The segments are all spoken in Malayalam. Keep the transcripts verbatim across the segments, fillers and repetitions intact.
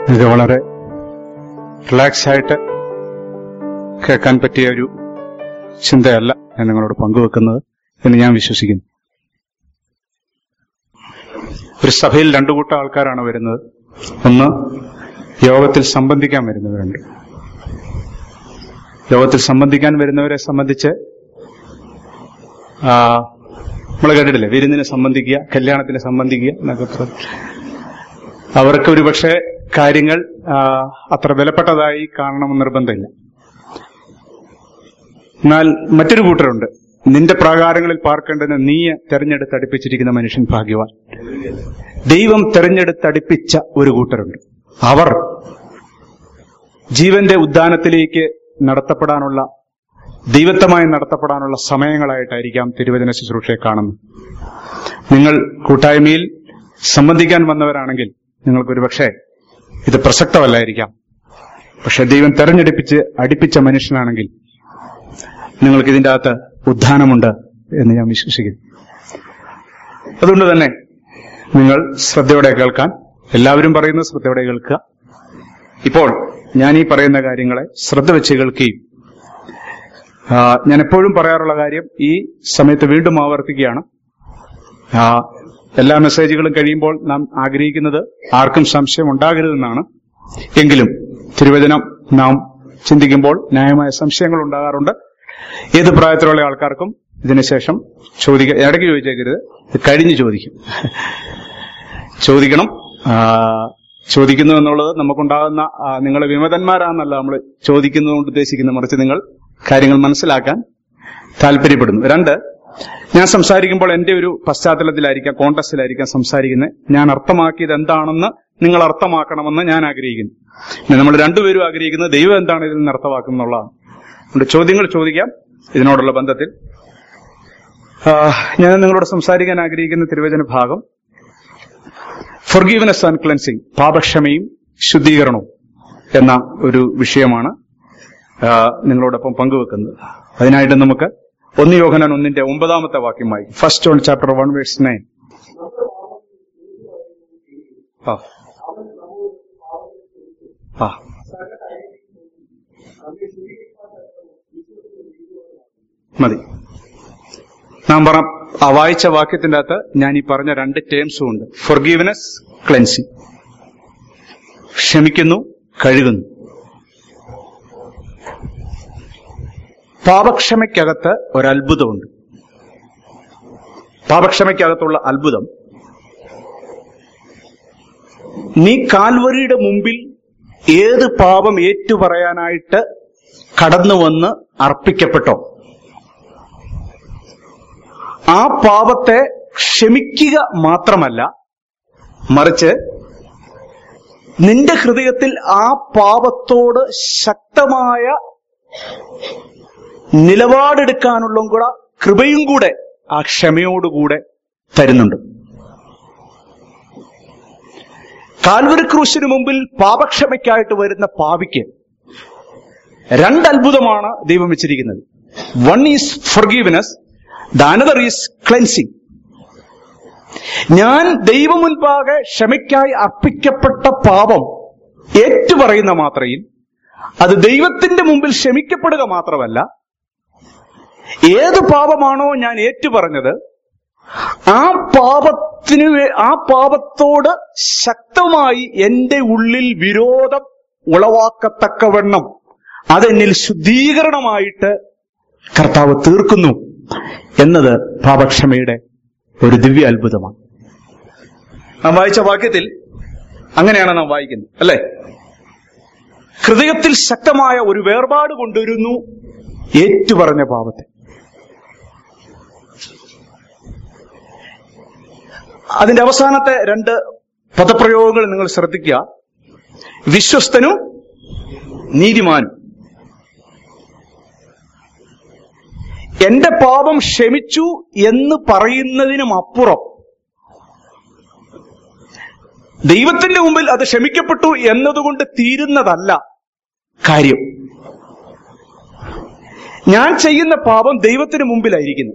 ഇത് വളരെ റിലാക്സ് ആയിട്ട് കേൾക്കാൻ പറ്റിയ ഒരു ചിന്തയല്ല ഞാൻ നിങ്ങളോട് പങ്കുവെക്കുന്നത് എന്ന് ഞാൻ വിശ്വസിക്കുന്നു. ഒരു സഭയിൽ രണ്ടു കൂട്ടം ആൾക്കാരാണ് വരുന്നത്. ഒന്ന്, യോഗത്തിൽ സംബന്ധിക്കാൻ വരുന്നവരുണ്ട്. യോഗത്തിൽ സംബന്ധിക്കാൻ വരുന്നവരെ സംബന്ധിച്ച് നമ്മൾ കേട്ടിട്ടില്ലേ, വിരുന്നിനെ സംബന്ധിക്കുക, കല്യാണത്തിന് സംബന്ധിക്കുക എന്നൊക്കെ. അവർക്ക് ഒരുപക്ഷെ കാര്യങ്ങൾ അത്ര വിലപ്പെട്ടതായി കാണണമെന്ന് നിർബന്ധമില്ല. എന്നാൽ മറ്റൊരു കൂട്ടരുണ്ട്, നിന്റെ പ്രാകാരങ്ങളിൽ പാർക്കേണ്ടതിന് നീ തെരഞ്ഞെടുത്തടിപ്പിച്ചിരിക്കുന്ന മനുഷ്യൻ ഭാഗ്യവാൻ. ദൈവം തെരഞ്ഞെടുത്തടിപ്പിച്ച ഒരു കൂട്ടരുണ്ട്. അവർ ജീവന്റെ ഉദ്യാനത്തിലേക്ക് നടത്തപ്പെടാനുള്ള, ദൈവത്തമായി നടത്തപ്പെടാനുള്ള സമയങ്ങളായിട്ടായിരിക്കാം തിരുവചന ശുശ്രൂഷയെ കാണുന്നത്. നിങ്ങൾ കൂട്ടായ്മയിൽ സംബന്ധിക്കാൻ വന്നവരാണെങ്കിൽ നിങ്ങൾക്കൊരു പക്ഷേ ഇത് പ്രസക്തമല്ലായിരിക്കാം. പക്ഷെ ദൈവം തെരഞ്ഞെടുപ്പിച്ച് അടുപ്പിച്ച മനുഷ്യനാണെങ്കിൽ നിങ്ങൾക്ക് ഇതിൻ്റെ അകത്ത് ഉദ്ധാനമുണ്ട് എന്ന് ഞാൻ വിശ്വസിക്കുന്നു. അതുകൊണ്ട് തന്നെ നിങ്ങൾ ശ്രദ്ധയോടെ കേൾക്കാൻ, എല്ലാവരും പറയുന്നത് ശ്രദ്ധയോടെ കേൾക്കുക. ഇപ്പോൾ ഞാൻ ഈ പറയുന്ന കാര്യങ്ങളെ ശ്രദ്ധ വെച്ച് കേൾക്കുകയും, ഞാൻ എപ്പോഴും പറയാറുള്ള കാര്യം ഈ സമയത്ത് വീണ്ടും ആവർത്തിക്കുകയാണ്. എല്ലാ മെസ്സേജുകളും കഴിയുമ്പോൾ നാം ആഗ്രഹിക്കുന്നത് ആർക്കും സംശയം ഉണ്ടാകരുതെന്നാണ്. എങ്കിലും തിരുവചനം നാം ചിന്തിക്കുമ്പോൾ ന്യായമായ സംശയങ്ങൾ ഉണ്ടാകാറുണ്ട്. ഏത് പ്രായത്തിലുള്ള ആൾക്കാർക്കും ഇതിനുശേഷം ചോദിക്കുക. ഇടയ്ക്ക് ചോദിച്ചേക്കരുത്, ഇത് കഴിഞ്ഞ് ചോദിക്കും. ചോദിക്കണം. ചോദിക്കുന്നു എന്നുള്ളത് നമുക്കുണ്ടാകുന്ന, നിങ്ങൾ വിമതന്മാരാണെന്നല്ല നമ്മൾ ചോദിക്കുന്നത് കൊണ്ട് ഉദ്ദേശിക്കുന്നത്, മറിച്ച് നിങ്ങൾ കാര്യങ്ങൾ മനസ്സിലാക്കാൻ താല്പര്യപ്പെടുന്നു. രണ്ട്, ഞാൻ സംസാരിക്കുമ്പോൾ എന്റെ ഒരു പശ്ചാത്തലത്തിലായിരിക്കാം, കോണ്ടക്സ്റ്റിലായിരിക്കാം സംസാരിക്കുന്നത്. ഞാൻ അർത്ഥമാക്കിയത് എന്താണെന്ന് നിങ്ങൾ അർത്ഥമാക്കണമെന്ന് ഞാൻ ആഗ്രഹിക്കുന്നു. പിന്നെ നമ്മൾ രണ്ടുപേരും ആഗ്രഹിക്കുന്നത് ദൈവം എന്താണ് ഇതിൽ നിന്ന് അർത്ഥമാക്കുന്നുള്ളതാണ്. അതുകൊണ്ട് ചോദ്യങ്ങൾ ചോദിക്കാം ഇതിനോടുള്ള ബന്ധത്തിൽ. ഞാൻ നിങ്ങളോട് സംസാരിക്കാൻ ആഗ്രഹിക്കുന്ന തിരുവചന ഭാഗം ഫൊർഗീവ്നെസ് ആൻഡ് ക്ലെൻസിങ്, പാപക്ഷമയും ശുദ്ധീകരണവും എന്ന ഒരു വിഷയമാണ് നിങ്ങളോടൊപ്പം പങ്കുവെക്കുന്നത്. അതിനായിട്ട് നമുക്ക് ഒന്ന് യോഹന്നാൻ ഒന്നിന്റെ ഒമ്പതാമത്തെ വാക്യം വായിക്കും. First John chapter one verse nine. ആ ആ മതി. നാം പറ ആ വായിച്ച വാക്യത്തിന്റെ അകത്ത് ഞാൻ ഈ പറഞ്ഞ രണ്ട് ടേംസും ഉണ്ട്. Forgiveness, cleansing. ക്ഷമിക്കുന്നു, കഴുകുന്നു. പാപക്ഷമയ്ക്കകത്ത് ഒരത്ഭുതമുണ്ട്. പാപക്ഷമയ്ക്കകത്തുള്ള അത്ഭുതം, നീ കാൽവരിയുടെ മുമ്പിൽ ഏത് പാപം ഏറ്റുപറയാനായിട്ട് കടന്നു വന്ന് അർപ്പിക്കപ്പെട്ടോ ആ പാപത്തെ ക്ഷമിക്കുക മാത്രമല്ല, മറിച്ച് നിന്റെ ഹൃദയത്തിൽ ആ പാപത്തോട് ശക്തമായ നിലപാടെടുക്കാനുള്ള കൂടെ കൃപയും കൂടെ ആ ക്ഷമയോടുകൂടെ തരുന്നുണ്ട്. കാൽവരി ക്രൂശിന് മുമ്പിൽ പാപക്ഷമയ്ക്കായിട്ട് വരുന്ന പാപിക്ക് രണ്ടത്ഭുതമാണ് ദൈവം വെച്ചിരിക്കുന്നത്. One is forgiveness, the another is cleansing. ഞാൻ ദൈവം മുൻപാകെ ക്ഷമയ്ക്കായി അർപ്പിക്കപ്പെട്ട പാപം ഏറ്റുപറയുന്ന മാത്രയിൽ അത് ദൈവത്തിന്റെ മുമ്പിൽ ക്ഷമിക്കപ്പെടുക മാത്രമല്ല, ഏത് പാപമാണോ ഞാൻ ഏറ്റുപറഞ്ഞത് ആ പാപത്തിന് ആ പാപത്തോട് ശക്തമായി എന്റെ ഉള്ളിൽ വിരോധം ഉളവാക്കത്തക്കവണ്ണം അതെന്നിൽ ശുദ്ധീകരണമായിട്ട് കർത്താവ് തീർക്കുന്നു എന്നത് പാപക്ഷമയുടെ ഒരു ദിവ്യ അത്ഭുതമാണ്. നാം വായിച്ച വാക്യത്തിൽ അങ്ങനെയാണ് നാം വായിക്കുന്നത്, അല്ലെ? ഹൃദയത്തിൽ ശക്തമായ ഒരു വേർപാട് കൊണ്ടുവരുന്നു ഏറ്റുപറഞ്ഞ പാപത്തെ. അതിന്റെ അവസാനത്തെ രണ്ട് പദപ്രയോഗങ്ങൾ നിങ്ങൾ ശ്രദ്ധിക്കുക. വിശ്വസ്തനും നീതിമാനും. എന്റെ പാപം ക്ഷമിച്ചു എന്ന് പറയുന്നതിനും അപ്പുറം ദൈവത്തിന്റെ മുമ്പിൽ അത് ക്ഷമിക്കപ്പെട്ടു എന്നതുകൊണ്ട് തീരുന്നതല്ല കാര്യം. ഞാൻ ചെയ്യുന്ന പാപം ദൈവത്തിന് മുമ്പിലായിരിക്കുന്നു.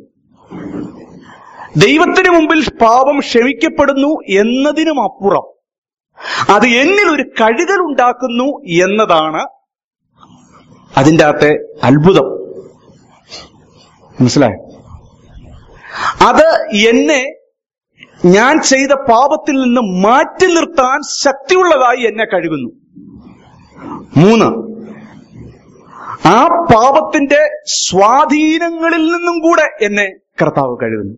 ദൈവത്തിന് മുമ്പിൽ പാപം ക്ഷമിക്കപ്പെടുന്നു എന്നതിനും അപ്പുറം അത് എന്നിൽ ഒരു കഴുകൽ ഉണ്ടാക്കുന്നു എന്നതാണ് അതിൻ്റെ അകത്തെ അത്ഭുതം. മനസ്സിലായോ? അത് എന്നെ ഞാൻ ചെയ്ത പാപത്തിൽ നിന്ന് മാറ്റി നിർത്താൻ ശക്തിയുള്ളതായി എന്നെ കഴുകുന്നു. മൂന്ന്, ആ പാപത്തിന്റെ സ്വാധീനങ്ങളിൽ നിന്നും കൂടെ എന്നെ കർത്താവ് കഴുകുന്നു.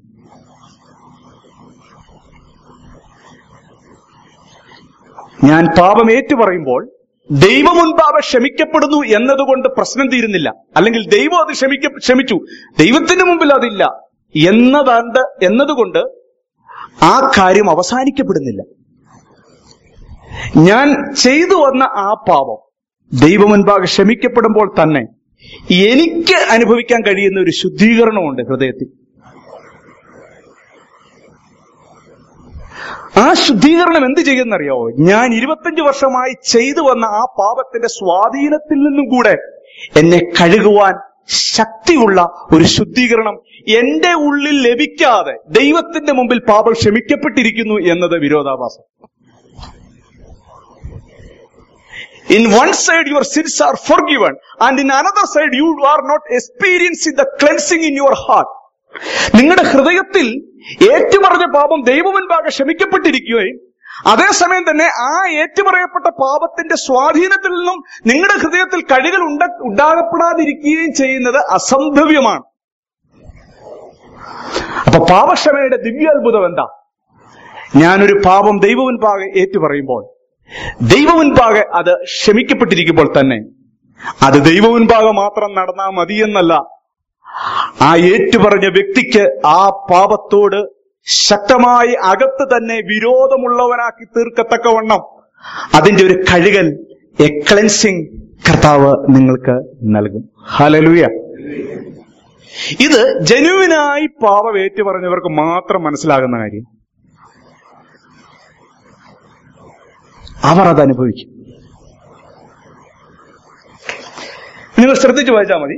ഞാൻ പാപം ഏറ്റുപറയുമ്പോൾ ദൈവം മുൻപാകെ ക്ഷമിക്കപ്പെടുന്നു എന്നതുകൊണ്ട് പ്രശ്നം തീരുന്നില്ല. അല്ലെങ്കിൽ ദൈവം അത് ക്ഷമിക്ക ക്ഷമിച്ചു ദൈവത്തിന് മുമ്പിൽ അതില്ല എന്നതാണ്ട് എന്നതുകൊണ്ട് ആ കാര്യം അവസാനിക്കപ്പെടുന്നില്ല. ഞാൻ ചെയ്തു വന്ന ആ പാപം ദൈവം മുൻപാകെ ക്ഷമിക്കപ്പെടുമ്പോൾ തന്നെ എനിക്ക് അനുഭവിക്കാൻ കഴിയുന്ന ഒരു ശുദ്ധീകരണമുണ്ട് ഹൃദയത്തിൽ. ആ ശുദ്ധീകരണം എന്ത് ചെയ്യുന്നറിയാവോ? ഞാൻ ഇരുപത്തഞ്ചു വർഷമായി ചെയ്തു വന്ന ആ പാപത്തിന്റെ സ്വാധീനത്തിൽ നിന്നും കൂടെ എന്നെ കഴുകുവാൻ ശക്തിയുള്ള ഒരു ശുദ്ധീകരണം എന്റെ ഉള്ളിൽ ലഭിക്കാതെ ദൈവത്തിന്റെ മുമ്പിൽ പാപം ക്ഷമിക്കപ്പെട്ടിരിക്കുന്നു എന്നത് വിരോധാഭാസം. In one side your sins are forgiven, and in another side you are not experiencing the cleansing in your heart. നിങ്ങളുടെ ഹൃദയത്തിൽ ഏറ്റുപറഞ്ഞ പാപം ദൈവമുൻപാകെ ക്ഷമിക്കപ്പെട്ടിരിക്കുകയും അതേസമയം തന്നെ ആ ഏറ്റുപറയപ്പെട്ട പാപത്തിന്റെ സ്വാധീനത്തിൽ നിന്നും നിങ്ങളുടെ ഹൃദയത്തിൽ കഴുകൽ ഉണ്ട ഉണ്ടാകപ്പെടാതിരിക്കുകയും ചെയ്യുന്നത് അസംഭവ്യമാണ്. അപ്പൊ പാപക്ഷമയുടെ ദിവ്യാത്ഭുതം എന്താ? ഞാനൊരു പാപം ദൈവമുൻപാകെ ഏറ്റുപറയുമ്പോൾ ദൈവമുൻപാകെ അത് ക്ഷമിക്കപ്പെട്ടിരിക്കുമ്പോൾ തന്നെ അത് ദൈവമുൻപാകെ മാത്രം നടന്നാൽ മതിയെന്നല്ല, ആ ഏറ്റുപറഞ്ഞ വ്യക്തിക്ക് ആ പാപത്തോട് ശക്തമായി അകത്ത് തന്നെ വിരോധമുള്ളവനാക്കി തീർക്കത്തക്കവണ്ണം അതിന്റെ ഒരു കഴുകൽ, എ ക്ലെൻസിങ് കർത്താവ് നിങ്ങൾക്ക് നൽകും. ഹല്ലേലൂയ. ഇത് ജനുവിനായി പാപം ഏറ്റുപറഞ്ഞവർക്ക് മാത്രം മനസ്സിലാകുന്ന കാര്യം. അവർ അത് അനുഭവിക്കും. നിങ്ങൾ ശ്രദ്ധിച്ചു വായിച്ചാൽ മതി.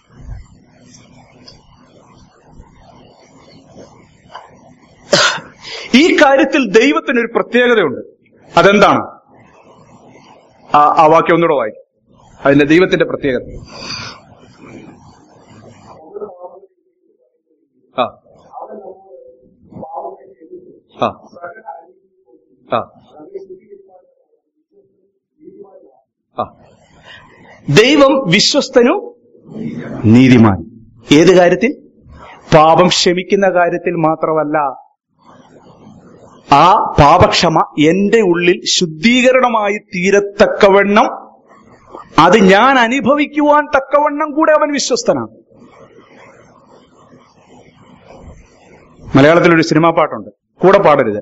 ഈ കാര്യത്തിൽ ദൈവത്തിനൊരു പ്രത്യേകതയുണ്ട്. അതെന്താണ്? ആ ആ വാക്യം ഒന്നുകൂടെ വായിക്കും. അതിന്റെ ദൈവത്തിന്റെ പ്രത്യേകത. ആ ആ ആ ആ ദൈവം വിശ്വസ്തനും നീതിമാൻ. ഏത് കാര്യത്തിൽ? പാപം ക്ഷമിക്കുന്ന കാര്യത്തിൽ മാത്രമല്ല, ആ പാപക്ഷമ എന്റെ ഉള്ളിൽ ശുദ്ധീകരണമായി തീരത്തക്കവണ്ണം അത് ഞാൻ അനുഭവിക്കുവാൻ തക്കവണ്ണം കൂടെ അവൻ വിശ്വസ്തനാണ്. മലയാളത്തിലൊരു സിനിമാ പാട്ടുണ്ട്, കൂടെ പാടരുത്.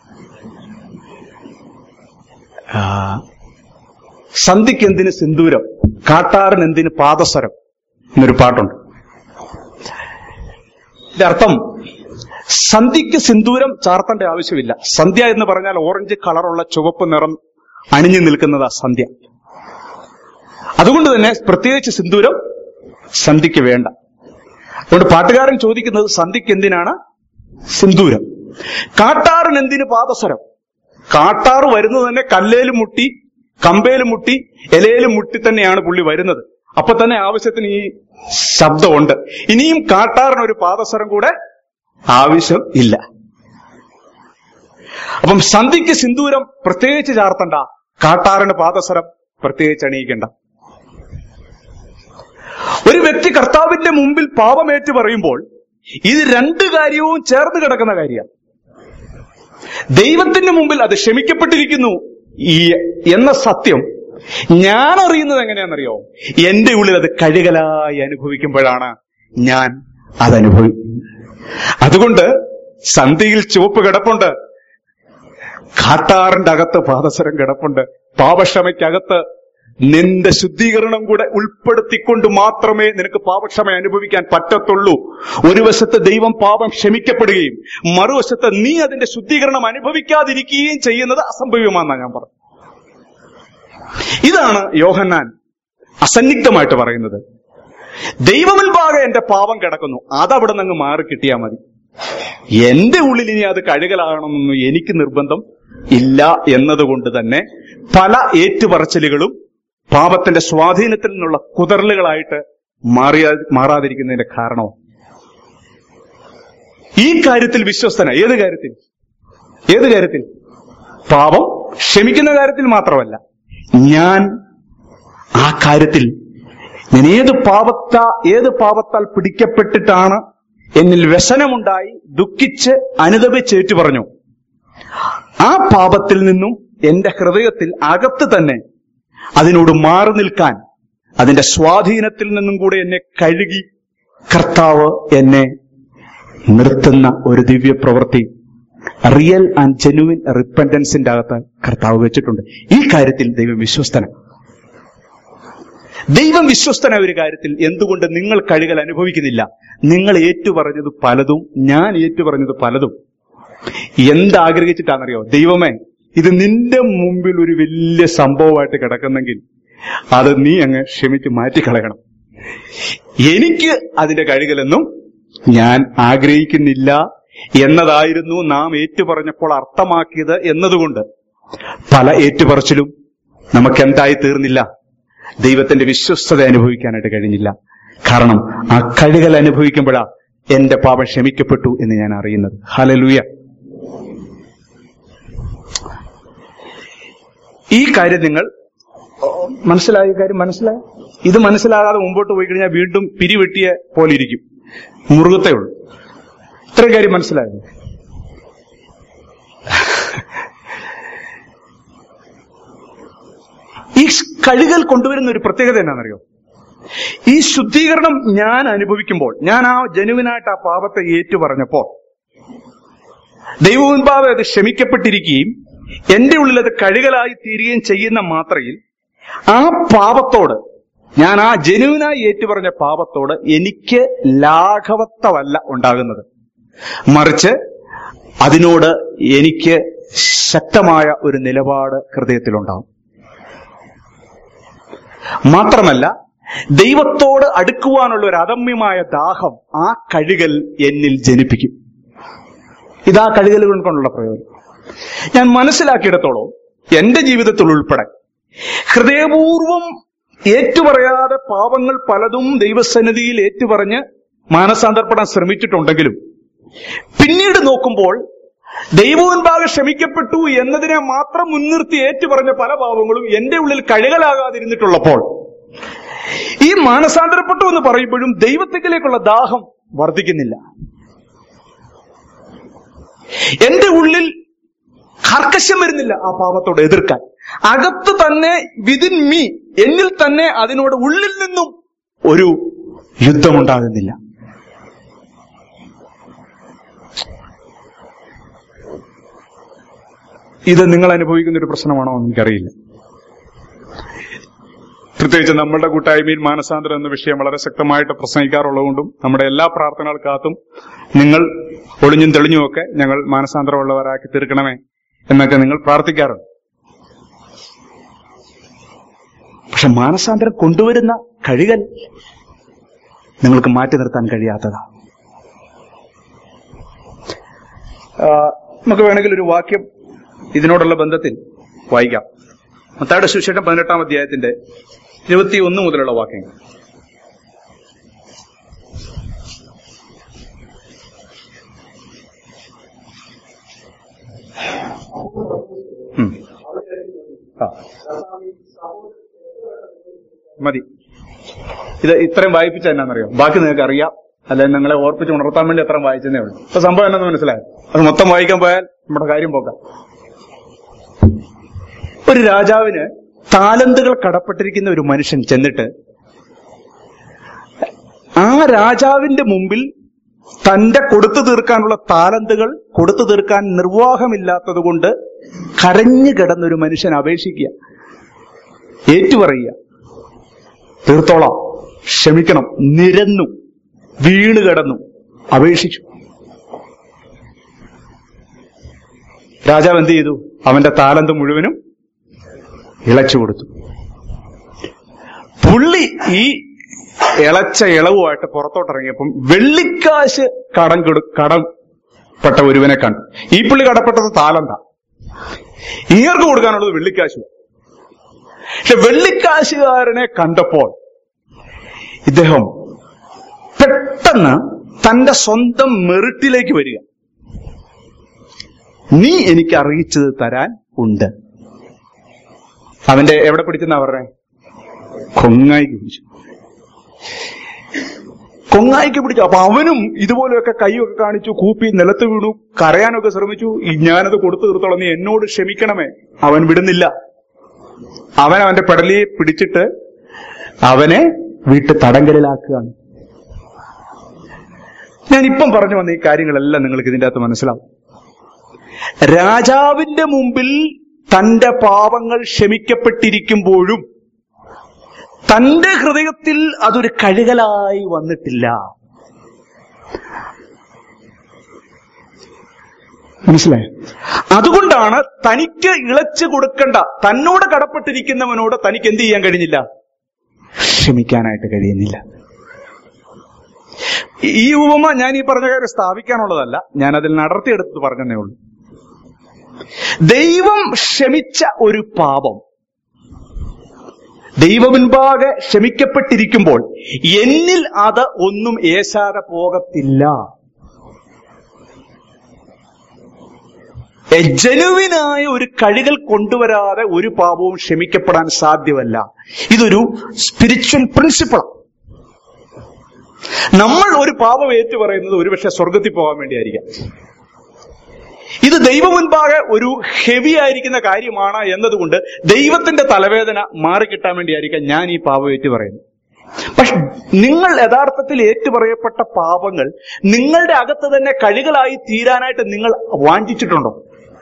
സന്ധിക്ക് എന്തിന് സിന്ദൂരം, കാട്ടാറിന് എന്തിന് പാദസരം എന്നൊരു പാട്ടുണ്ട്. ഇതിന്റെ അർത്ഥം, സന്ധ്യക്ക് സിന്ദൂരം ചാർത്തേണ്ട ആവശ്യമില്ല. സന്ധ്യ എന്ന് പറഞ്ഞാൽ ഓറഞ്ച് കളറുള്ള ചുവപ്പ് നിറം അണിഞ്ഞു നിൽക്കുന്നതാ സന്ധ്യ. അതുകൊണ്ട് തന്നെ പ്രത്യേകിച്ച് സിന്ദൂരം സന്ധ്യക്ക് വേണ്ട. അതുകൊണ്ട് പാട്ടുകാരൻ ചോദിക്കുന്നത് സന്ധ്യക്ക് എന്തിനാണ് സിന്ദൂരം? കാട്ടാറിന് എന്തിന് പാദസരം? കാട്ടാറ് വരുന്നത് തന്നെ കല്ലേലും മുട്ടി കമ്പേലും മുട്ടി ഇലയിലും മുട്ടി തന്നെയാണ് പുള്ളി വരുന്നത്. അപ്പൊ തന്നെ ആവശ്യത്തിന് ഈ ശബ്ദമുണ്ട്. ഇനിയും കാട്ടാറിനൊരു പാദസരം കൂടെ ആവശ്യം ഇല്ല. അപ്പം സന്ധിക്ക് സിന്ദൂരം പ്രത്യേകിച്ച് ചാർത്തണ്ട, കാട്ടാറിന് പാദസരം പ്രത്യേകിച്ച് അണിയിക്കണ്ട. ഒരു വ്യക്തി കർത്താവിന്റെ മുമ്പിൽ പാപമേറ്റു പറയുമ്പോൾ ഇത് രണ്ട് കാര്യവും ചേർന്ന് കിടക്കുന്ന കാര്യമാണ്. ദൈവത്തിന്റെ മുമ്പിൽ അത് ക്ഷമിക്കപ്പെട്ടിരിക്കുന്നു ഈ എന്ന സത്യം ഞാൻ അറിയുന്നത് എങ്ങനെയാണെന്നറിയോ? എന്റെ ഉള്ളിൽ അത് കഴുകലായി അനുഭവിക്കുമ്പോഴാണ് ഞാൻ അതനുഭവിക്കുന്നത്. അതുകൊണ്ട് സന്ധിയിൽ ചുവപ്പ് കിടപ്പുണ്ട്, കാട്ടാറിന്റെ അകത്ത് പാദസരം കിടപ്പുണ്ട്. പാപക്ഷമയ്ക്കകത്ത് നിന്റെ ശുദ്ധീകരണം കൂടെ ഉൾപ്പെടുത്തിക്കൊണ്ട് മാത്രമേ നിനക്ക് പാപക്ഷമ അനുഭവിക്കാൻ പറ്റത്തുള്ളൂ. ഒരു വശത്ത് ദൈവം പാപം ക്ഷമിക്കപ്പെടുകയും മറുവശത്ത് നീ അതിന്റെ ശുദ്ധീകരണം അനുഭവിക്കാതിരിക്കുകയും ചെയ്യുന്നത് അസംഭവ്യമാണെന്നാണ് ഞാൻ പറഞ്ഞു. ഇതാണ് യോഹന്നാൻ അസന്നിഗ്ധമായിട്ട് പറയുന്നത്. ദൈവമുൻപാകെ എന്റെ പാപം കിടക്കുന്നു, അതവിടെ നിന്ന് മാറി കിട്ടിയാൽ മതി. എന്റെ ഉള്ളിൽ ഇനി അത് കഴുകലാകണമെന്നൊന്നും എനിക്ക് നിർബന്ധം ഇല്ല എന്നതുകൊണ്ട് തന്നെ പല ഏറ്റുപറച്ചിലുകളും പാപത്തിന്റെ സ്വാധീനത്തിൽ നിന്നുള്ള കുതറലുകളായിട്ട് മാറിയ മാറാതിരിക്കുന്നതിന്റെ കാരണമോ ഈ കാര്യത്തിൽ വിശ്വസ്തന. ഏത് കാര്യത്തിൽ? ഏത് കാര്യത്തിൽ? പാപം ക്ഷമിക്കുന്ന കാര്യത്തിൽ മാത്രമല്ല, ഞാൻ ആ കാര്യത്തിൽ ഞാൻ ഏത് പാപത്ത ഏത് പാപത്താൽ പിടിക്കപ്പെട്ടിട്ടാണ് എന്നിൽ വ്യസനമുണ്ടായി ദുഃഖിച്ച് അനുതപിച്ചേറ്റു പറഞ്ഞു, ആ പാപത്തിൽ നിന്നും എന്റെ ഹൃദയത്തിൽ അകത്ത് തന്നെ അതിനോട് മാറി നിൽക്കാൻ, അതിന്റെ സ്വാധീനത്തിൽ നിന്നും കൂടെ എന്നെ കഴുകി കർത്താവ് എന്നെ നിർത്തുന്ന ഒരു ദിവ്യ പ്രവൃത്തി, റിയൽ ആൻഡ് ജെന്യുവിൻ റിപ്പന്റൻസിന്റെ അകത്ത് കർത്താവ് വെച്ചിട്ടുണ്ട്. ഈ കാര്യത്തിൽ ദൈവം വിശ്വസ്തന. ദൈവം വിശ്വസ്തന ഒരു കാര്യത്തിൽ. എന്തുകൊണ്ട് നിങ്ങൾ കഴുകൽ അനുഭവിക്കുന്നില്ല? നിങ്ങൾ ഏറ്റുപറഞ്ഞത് പലതും, ഞാൻ ഏറ്റുപറഞ്ഞത് പലതും എന്താഗ്രഹിച്ചിട്ടാണെന്നറിയോ? ദൈവമേ, ഇത് നിന്റെ മുമ്പിൽ ഒരു വലിയ സംഭവമായിട്ട് കിടക്കുന്നെങ്കിൽ അത് നീ അങ്ങ് ക്ഷമിച്ച് മാറ്റിക്കളയണം. എനിക്ക് അതിന്റെ കഴുകലെന്നും ഞാൻ ആഗ്രഹിക്കുന്നില്ല എന്നതായിരുന്നു നാം ഏറ്റുപറഞ്ഞപ്പോൾ അർത്ഥമാക്കിയത് എന്നതുകൊണ്ട് പല ഏറ്റുപറച്ചിലും നമുക്ക് എന്തായി തീർന്നില്ല? ദൈവത്തിന്റെ വിശ്വസ്തത അനുഭവിക്കാനായിട്ട് കഴിഞ്ഞില്ല. കാരണം ആ കഴുകൽ അനുഭവിക്കുമ്പോഴാ എന്റെ പാപം ക്ഷമിക്കപ്പെട്ടു എന്ന് ഞാൻ അറിയുന്നത്. ഹല്ലേലൂയ. ഈ കാര്യം നിങ്ങൾ മനസ്സിലായ കാര്യം മനസ്സിലായ ഇത് മനസ്സിലാകാതെ മുമ്പോട്ട് പോയി കഴിഞ്ഞാൽ വീണ്ടും പിരിവെട്ടിയ പോലെ ഇരിക്കും, മുറുകത്തേ ഉള്ളൂ. ഇത്രയും കാര്യം മനസ്സിലായത്. ഈ കഴുകൽ കൊണ്ടുവരുന്ന ഒരു പ്രത്യേകത എന്നാണെന്നറിയോ? ഈ ശുദ്ധീകരണം ഞാൻ അനുഭവിക്കുമ്പോൾ, ഞാൻ ആ ജനുവിനായിട്ട് ആ പാപത്തെ ഏറ്റു പറഞ്ഞപ്പോൾ ദൈവമുൻപാകെ അത് ക്ഷമിക്കപ്പെട്ടിരിക്കുകയും എന്റെ ഉള്ളിൽ അത് കഴുകലായി തീരുകയും ചെയ്യുന്ന മാത്രയിൽ ആ പാപത്തോട്, ഞാൻ ആ ജനുവിനായി ഏറ്റുപറഞ്ഞ പാപത്തോട് എനിക്ക് ലാഘവത്വമല്ല ഉണ്ടാകുന്നത്, മറിച്ച് അതിനോട് എനിക്ക് ശക്തമായ ഒരു നിലപാട് ഹൃദയത്തിലുണ്ടാവും. മാത്രമല്ല, ദൈവത്തോട് അടുക്കുവാനുള്ള ഒരു അദമ്യമായ ദാഹം ആ കഴുകൽ എന്നിൽ ജനിപ്പിക്കും. ഇതാ കഴുകലുകൾ കൊണ്ടുള്ള പ്രയോജനം. ഞാൻ മനസ്സിലാക്കിയിടത്തോളം എന്റെ ജീവിതത്തിൽ ഉൾപ്പെടെ ഹൃദയപൂർവം ഏറ്റുപറയാതെ പാപങ്ങൾ പലതും ദൈവസന്നിധിയിൽ ഏറ്റുപറഞ്ഞ് മാനസാന്തരപ്പെടാൻ ശ്രമിച്ചിട്ടുണ്ടെങ്കിലും പിന്നീട് നോക്കുമ്പോൾ ദൈവമുൻപാകെ ക്ഷമിക്കപ്പെട്ടു എന്നതിനെ മാത്രം മുൻനിർത്തി ഏറ്റുപറഞ്ഞ പല പാപങ്ങളും എന്റെ ഉള്ളിൽ കഴുകലാകാതിരുന്നിട്ടുള്ളപ്പോൾ ഈ മാനസാന്തരപ്പെട്ടു എന്ന് പറയുമ്പോഴും ദൈവത്തിലേക്കുള്ള ദാഹം വർദ്ധിക്കുന്നില്ല. എന്റെ ഉള്ളിൽ കർക്കശം വരുന്നില്ല ആ പാപത്തോട് എതിർക്കാൻ. അകത്ത് തന്നെ, വിതിൻ മീ, എന്നിൽ തന്നെ അതിനോട് ഉള്ളിൽ നിന്നും ഒരു യുദ്ധമുണ്ടാകുന്നില്ല. ഇത് നിങ്ങൾ അനുഭവിക്കുന്ന ഒരു പ്രശ്നമാണോ എന്ന് എനിക്കറിയില്ല. പ്രത്യേകിച്ച് നമ്മളുടെ കൂട്ടായ്മയിൽ മാനസാന്തരം എന്ന വിഷയം വളരെ ശക്തമായിട്ട് പ്രസംഗിക്കാറുള്ളതുകൊണ്ടും നമ്മുടെ എല്ലാ പ്രാർത്ഥനകൾക്കകത്തും നിങ്ങൾ ഒളിഞ്ഞും തെളിഞ്ഞുമൊക്കെ ഞങ്ങൾ മാനസാന്തരമുള്ളവരാക്കി തീർക്കണമേ എന്നൊക്കെ നിങ്ങൾ പ്രാർത്ഥിക്കാറുണ്ട്. പക്ഷെ മാനസാന്തരം കൊണ്ടുവരുന്ന കഴുകൽ നിങ്ങൾക്ക് മാറ്റി നിർത്താൻ കഴിയാത്തതാണ്. നമുക്ക് വേണമെങ്കിൽ ഒരു വാക്യം ഇതിനോടുള്ള ബന്ധത്തിൽ വായിക്കാം. മത്തായിയുടെ സുവിശേഷം പതിനെട്ടാം അധ്യായത്തിന്റെ ഇരുപത്തി ഒന്ന് മുതലുള്ള വാക്യങ്ങൾ. മതി. ഇത് ഇത്രയും വായിപ്പിച്ച എന്നാന്നറിയോ? ബാക്കി നിങ്ങൾക്ക് അറിയാം, അല്ലെങ്കിൽ നിങ്ങളെ ഓർപ്പിച്ച് ഉണർത്താൻ വേണ്ടി അത്രയും വായിച്ചതേ ഉള്ളൂ. ഇപ്പൊ സംഭവം എന്നത് മനസ്സിലായോ? അത് മൊത്തം വായിക്കാൻ പോയാൽ നമ്മുടെ കാര്യം പോക്കാം. ഒരു രാജാവിന് താലന്തുകൾ കടപ്പെട്ടിരിക്കുന്ന ഒരു മനുഷ്യൻ ചെന്നിട്ട് ആ രാജാവിന്റെ മുമ്പിൽ തന്റെ കൊടുത്തു തീർക്കാനുള്ള താലന്തുകൾ കൊടുത്തു തീർക്കാൻ നിർവാഹമില്ലാത്തത് കൊണ്ട് കരഞ്ഞു കിടന്നൊരു മനുഷ്യൻ അപേക്ഷിക്കുക, ഏറ്റുപറയുക, തീർത്തോളാം, ക്ഷമിക്കണം, നിരന്നു വീണ് കിടന്നു അപേക്ഷിച്ചു. രാജാവ് എന്ത് ചെയ്തു? അവന്റെ താലന്ത് മുഴുവനും ഇളച്ചു കൊടുത്തു. പുള്ളി ഈ ഇളച്ച ഇളവുമായിട്ട് പുറത്തോട്ടിറങ്ങിയപ്പം വെള്ളിക്കാശ് കടം കൊടു കടംപ്പെട്ട ഒരുവനെ കണ്ടു. ഈ പുള്ളി കടപ്പെട്ടത് താലന്ത. ഇങ്ങർക്ക് കൊടുക്കാനുള്ളത് വെള്ളിക്കാശ്. പക്ഷെ വെള്ളിക്കാശുകാരനെ കണ്ടപ്പോൾ ഇദ്ദേഹം പെട്ടെന്ന് തന്റെ സ്വന്തം മെറിറ്റിലേക്ക് വരിക. നീ എനിക്ക് അറിയിച്ചത് തരാൻ ഉണ്ട്. അവന്റെ എവിടെ പിടിച്ചെന്നാ പറഞ്ഞേ? കൊങ്ങായിക്ക് പിടിച്ചു. കൊങ്ങായിക്ക് പിടിച്ചു. അപ്പൊ അവനും ഇതുപോലെയൊക്കെ കൈയൊക്കെ കാണിച്ചു, കൂപ്പി നിലത്ത് വീണു, കരയാനൊക്കെ ശ്രമിച്ചു. ഞാനത് കൊടുത്തു തീർത്തോളാം, നീ എന്നോട് ക്ഷമിക്കണമേ. അവൻ വിടുന്നില്ല. അവൻ അവന്റെ പെടലിയെ പിടിച്ചിട്ട് അവനെ വീട്ടു തടങ്കലിലാക്കുകയാണ്. ഞാൻ ഇപ്പം പറഞ്ഞു വന്ന ഈ കാര്യങ്ങളെല്ലാം നിങ്ങൾക്ക് ഇതിന്റെ അകത്ത് മനസ്സിലാവും. രാജാവിന്റെ മുമ്പിൽ തന്റെ പാപങ്ങൾ ക്ഷമിക്കപ്പെട്ടിരിക്കുമ്പോഴും തന്റെ ഹൃദയത്തിൽ അതൊരു കഴുകലായി വന്നിട്ടില്ല. മനസ്സിലായോ? അതുകൊണ്ടാണ് തനിക്ക് ഇളച്ചു കൊടുക്കേണ്ട, തന്നോട് കടപ്പെട്ടിരിക്കുന്നവനോട് തനിക്ക് എന്ത് ചെയ്യാൻ കഴിഞ്ഞില്ല? ക്ഷമിക്കാനായിട്ട് കഴിയുന്നില്ല. ഈ ഉപമ ഞാൻ ഈ പറഞ്ഞ കാര്യം സ്ഥാപിക്കാനുള്ളതല്ല, ഞാൻ അതിൽ നടത്തിയെടുത്ത് പറഞ്ഞതേ ഉള്ളൂ. ദൈവം ക്ഷമിച്ച ഒരു പാപം ദൈവമുൻപാകെ ക്ഷമിക്കപ്പെട്ടിരിക്കുമ്പോൾ എന്നിൽ അത് ഒന്നും ഏശാതെ പോകത്തില്ല. ജനുവിനായ ഒരു കഴുകൽ കൊണ്ടുവരാതെ ഒരു പാപവും ക്ഷമിക്കപ്പെടാൻ സാധ്യമല്ല. ഇതൊരു സ്പിരിച്വൽ പ്രിൻസിപ്പിളാണ്. നമ്മൾ ഒരു പാപം ഏറ്റു പറയുന്നത് ഒരുപക്ഷെ സ്വർഗത്തിൽ പോകാൻ വേണ്ടിയായിരിക്കാം. ഇത് ദൈവമുൻപാകെ ഒരു ഹെവി ആയിരിക്കുന്ന കാര്യമാണ് എന്നതുകൊണ്ട് ദൈവത്തിന്റെ തലവേദന മാറിക്കിട്ടാൻ വേണ്ടിയായിരിക്കാം ഞാൻ ഈ പാപം ഏറ്റു പറയുന്നത്. പക്ഷെ നിങ്ങൾ യഥാർത്ഥത്തിൽ ഏറ്റുപറയപ്പെട്ട പാപങ്ങൾ നിങ്ങളുടെ അകത്ത് തന്നെ കഴുകലായി തീരാനായിട്ട് നിങ്ങൾ വാഞ്ചിച്ചിട്ടുണ്ടോ?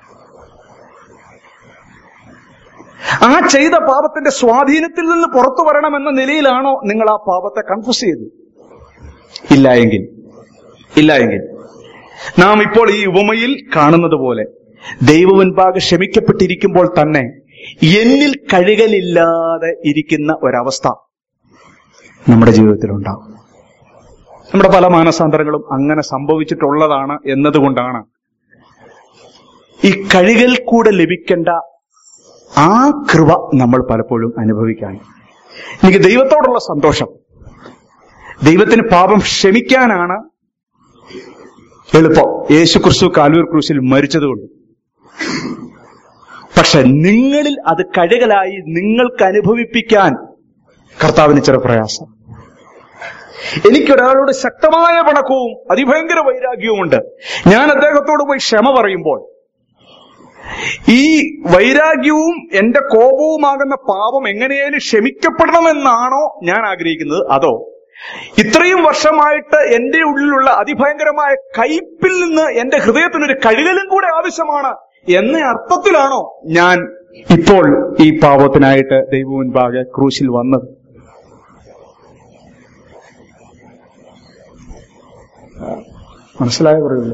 ആ ചെയ്ത പാപത്തിന്റെ സ്വാധീനത്തിൽ നിന്ന് പുറത്തു വരണമെന്ന നിലയിലാണോ നിങ്ങൾ ആ പാപത്തെ കൺഫ്യൂസ് ചെയ്തത്? ഇല്ല എങ്കിൽ ഇല്ല എങ്കിൽ നാം ഇപ്പോൾ ഈ ഉപമയിൽ കാണുന്നത് പോലെ ദൈവമുൻപാകെ ക്ഷമിക്കപ്പെട്ടിരിക്കുമ്പോൾ തന്നെ എന്നിൽ കഴുകലില്ലാതെ ഇരിക്കുന്ന ഒരവസ്ഥ നമ്മുടെ ജീവിതത്തിലുണ്ടാവും. നമ്മുടെ പല മാനസാന്തരങ്ങളും അങ്ങനെ സംഭവിച്ചിട്ടുള്ളതാണ് എന്നതുകൊണ്ടാണ് ഈ കഴുകൽ കൂടെ ലഭിക്കേണ്ട ആ കൃപ നമ്മൾ പലപ്പോഴും അനുഭവിക്കാൻ. എനിക്ക് ദൈവത്തോടുള്ള സന്തോഷം, ദൈവത്തിന് പാപം ക്ഷമിക്കാനാണ് എളുപ്പം. യേശു ക്രിസ്തു കാൽവരി ക്രൂശിൽ മരിച്ചതുകൊണ്ട്. പക്ഷെ നിങ്ങളിൽ അത് കഴുകലായി നിങ്ങൾക്ക് അനുഭവിപ്പിക്കാൻ കർത്താവിന് ചെറു പ്രയാസം. എനിക്കൊരാളോട് ശക്തമായ പിണക്കവും അതിഭയങ്കര വൈരാഗ്യവുമുണ്ട്. ഞാൻ അദ്ദേഹത്തോട് പോയി ക്ഷമ പറയുമ്പോൾ ഈ വൈരാഗ്യവും എന്റെ കോപവുമാകുന്ന പാപം എങ്ങനെയായാലും ക്ഷമിക്കപ്പെടണമെന്നാണോ ഞാൻ ആഗ്രഹിക്കുന്നത്? അതോ ഇത്രയും വർഷമായിട്ട് എന്റെ ഉള്ളിലുള്ള അതിഭയങ്കരമായ കയ്പിൽ നിന്ന് എന്റെ ഹൃദയത്തിനൊരു കഴുകലും കൂടെ ആവശ്യമാണ് എന്ന അർത്ഥത്തിലാണോ ഞാൻ ഇപ്പോൾ ഈ പാപത്തിനായിട്ട് ദൈവം മുൻപാകെ ക്രൂശിൽ വന്നത്? മനസ്സിലായ പറയുള്ളൂ.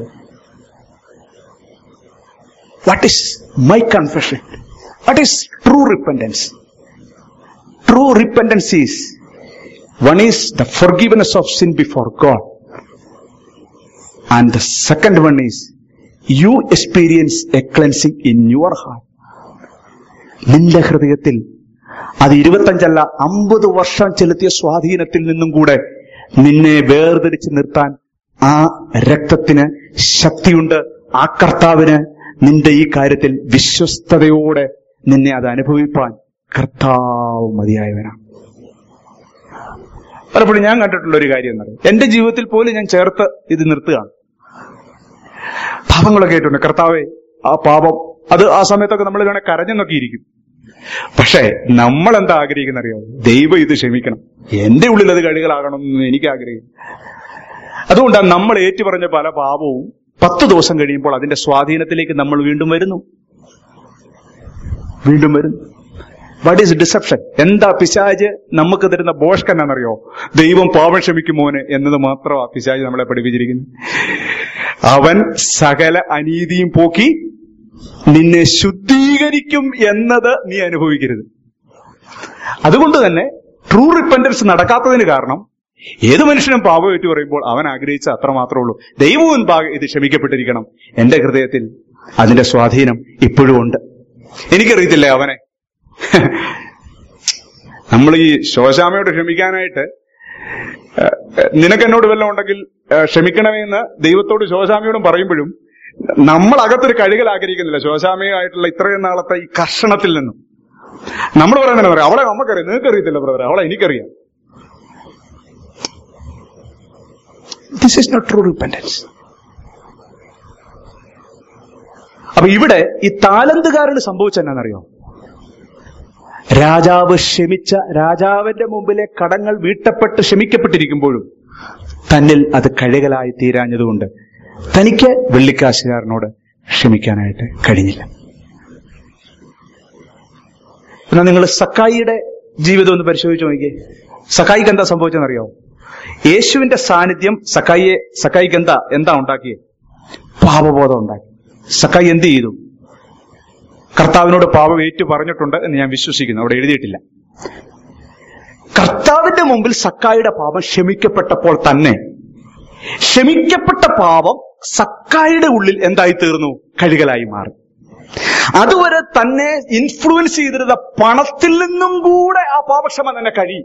What is my confession? What is true repentance? True repentance is, one is the forgiveness of sin before God, and the second one is you experience a cleansing in your heart. നിന്റെ ഹൃദയത്തിൽ അത് ഇരുപത്തഞ്ചല്ല അമ്പത് വർഷം ചെലുത്തിയ സ്വാധീനത്തിൽ നിന്നും കൂടെ നിന്നെ വേർതിരിച്ച് നിർത്താൻ ആ രക്തത്തിന് ശക്തിയുണ്ട്. ആ കർത്താവിന് നിന്റെ ഈ കാര്യത്തിൽ വിശ്വസ്തയോടെ നിന്നെ അത് അനുഭവിപ്പാൻ കർത്താവ് മതിയായവനാണ്. പലപ്പോഴും ഞാൻ കണ്ടിട്ടുള്ള ഒരു കാര്യം എന്ന് പറയും, എന്റെ ജീവിതത്തിൽ പോലും ഞാൻ ചേർത്ത് ഇത് നിർത്തുകയാണ്. പാപങ്ങളൊക്കെ ആയിട്ടുണ്ട്. കർത്താവേ, ആ പാപം അത് ആ സമയത്തൊക്കെ നമ്മൾ വേണേൽ കരഞ്ഞെന്നൊക്കെ ഇരിക്കും. പക്ഷേ നമ്മൾ എന്താ ആഗ്രഹിക്കുന്നറിയോ? ദൈവം ഇത് ക്ഷമിക്കണം, എന്റെ ഉള്ളിൽ അത് കഴുകലാകണം എന്ന് എനിക്ക് ആഗ്രഹിക്കും. അതുകൊണ്ടാണ് നമ്മൾ ഏറ്റുപറഞ്ഞ പല പാപവും പത്ത് ദിവസം കഴിയുമ്പോൾ അതിന്റെ സ്വാധീനത്തിലേക്ക് നമ്മൾ വീണ്ടും വരുന്നു വീണ്ടും വരുന്നു വാട്ട് ഈസ് ഡിസെപ്ഷൻ? എന്താ പിശാച് നമുക്ക് തരുന്ന ബോഷ്കൻ എന്നറിയോ? ദൈവം പാപം ക്ഷമിക്കുമോന് എന്നത് മാത്രമാ പിശാച് നമ്മളെ പഠിപ്പിച്ചിരിക്കുന്നു. അവൻ സകല അനീതിയും പോക്കി നിന്നെ ശുദ്ധീകരിക്കും എന്നത് നീ അനുഭവിക്കരുത്. അതുകൊണ്ട് തന്നെ ട്രൂ റിപ്പന്റൻസ് നടക്കാത്തതിന് കാരണം ഏത് മനുഷ്യനും പാപം ഏറ്റു പറയുമ്പോൾ അവൻ ആഗ്രഹിച്ച അത്ര മാത്രമേ ഉള്ളൂ, ദൈവവും മുൻപാകെ ഇത് ക്ഷമിക്കപ്പെട്ടിരിക്കണം, എന്റെ ഹൃദയത്തിൽ അതിന്റെ സ്വാധീനം ഇപ്പോഴും ഉണ്ട്. എനിക്കറിയത്തില്ലേ അവനെ. നമ്മൾ ഈ ശോശാമയോട് ക്ഷമിക്കാനായിട്ട് നിനക്ക് എന്നോട് വല്ലതും ഉണ്ടെങ്കിൽ ക്ഷമിക്കണമേ എന്ന് ദൈവത്തോട് ശോശാമയോടും പറയുമ്പോഴും നമ്മൾ അകത്തൊരു കഴുകൽ ആഗ്രഹിക്കുന്നില്ല. ശോശാമയായിട്ടുള്ള ഇത്രയും നാളത്തെ ഈ കർഷണത്തിൽ നിന്നും നമ്മൾ പറയണ പറയാം, അവളെ നമുക്കറിയാം, നിങ്ങൾക്ക് അറിയത്തില്ല ബ്രദറെ, അവളെ എനിക്കറിയാം. This is not true repentance. അപ്പൊ ഇവിടെ ഈ താലന്തുകാരന് സംഭവിച്ചെന്നാണെന്നറിയോ? രാജാവ് ക്ഷമിച്ച, രാജാവിന്റെ മുമ്പിലെ കടങ്ങൾ വീട്ടപ്പെട്ട് ക്ഷമിക്കപ്പെട്ടിരിക്കുമ്പോഴും തന്നിൽ അത് കഴുകലായി തീരാഞ്ഞതുകൊണ്ട് തനിക്ക് വെള്ളിക്കാശുകാരനോട് ക്ഷമിക്കാനായിട്ട് കഴിഞ്ഞില്ല. എന്നാൽ നിങ്ങൾ സക്കായിയുടെ ജീവിതം ഒന്ന് പരിശോധിച്ച് നോക്കിയേ. സക്കായിക്ക് എന്താ സംഭവിച്ചെന്നറിയോ? യേശുവിന്റെ സാന്നിധ്യം സക്കായിയെ സക്കായിക്ക് എന്താ എന്താ ഉണ്ടാക്കിയേ? പാപബോധം ഉണ്ടാക്കി. സക്കായി എന്ത് ചെയ്തു? കർത്താവിനോട് പാപം ഏറ്റു പറഞ്ഞിട്ടുണ്ട് എന്ന് ഞാൻ വിശ്വസിക്കുന്നു. അവിടെ എഴുതിയിട്ടില്ല. കർത്താവിന്റെ മുമ്പിൽ സക്കായിയുടെ പാപം ക്ഷമിക്കപ്പെട്ടപ്പോൾ തന്നെ ക്ഷമിക്കപ്പെട്ട പാപം സക്കായിയുടെ ഉള്ളിൽ എന്തായി തീർന്നു? കഴുകലായി മാറി. അതുവരെ തന്നെ ഇൻഫ്ലുവൻസ് ചെയ്തിരുന്ന പണത്തിൽ നിന്നും കൂടെ ആ പാപക്ഷമ തന്നെ കഴിയും.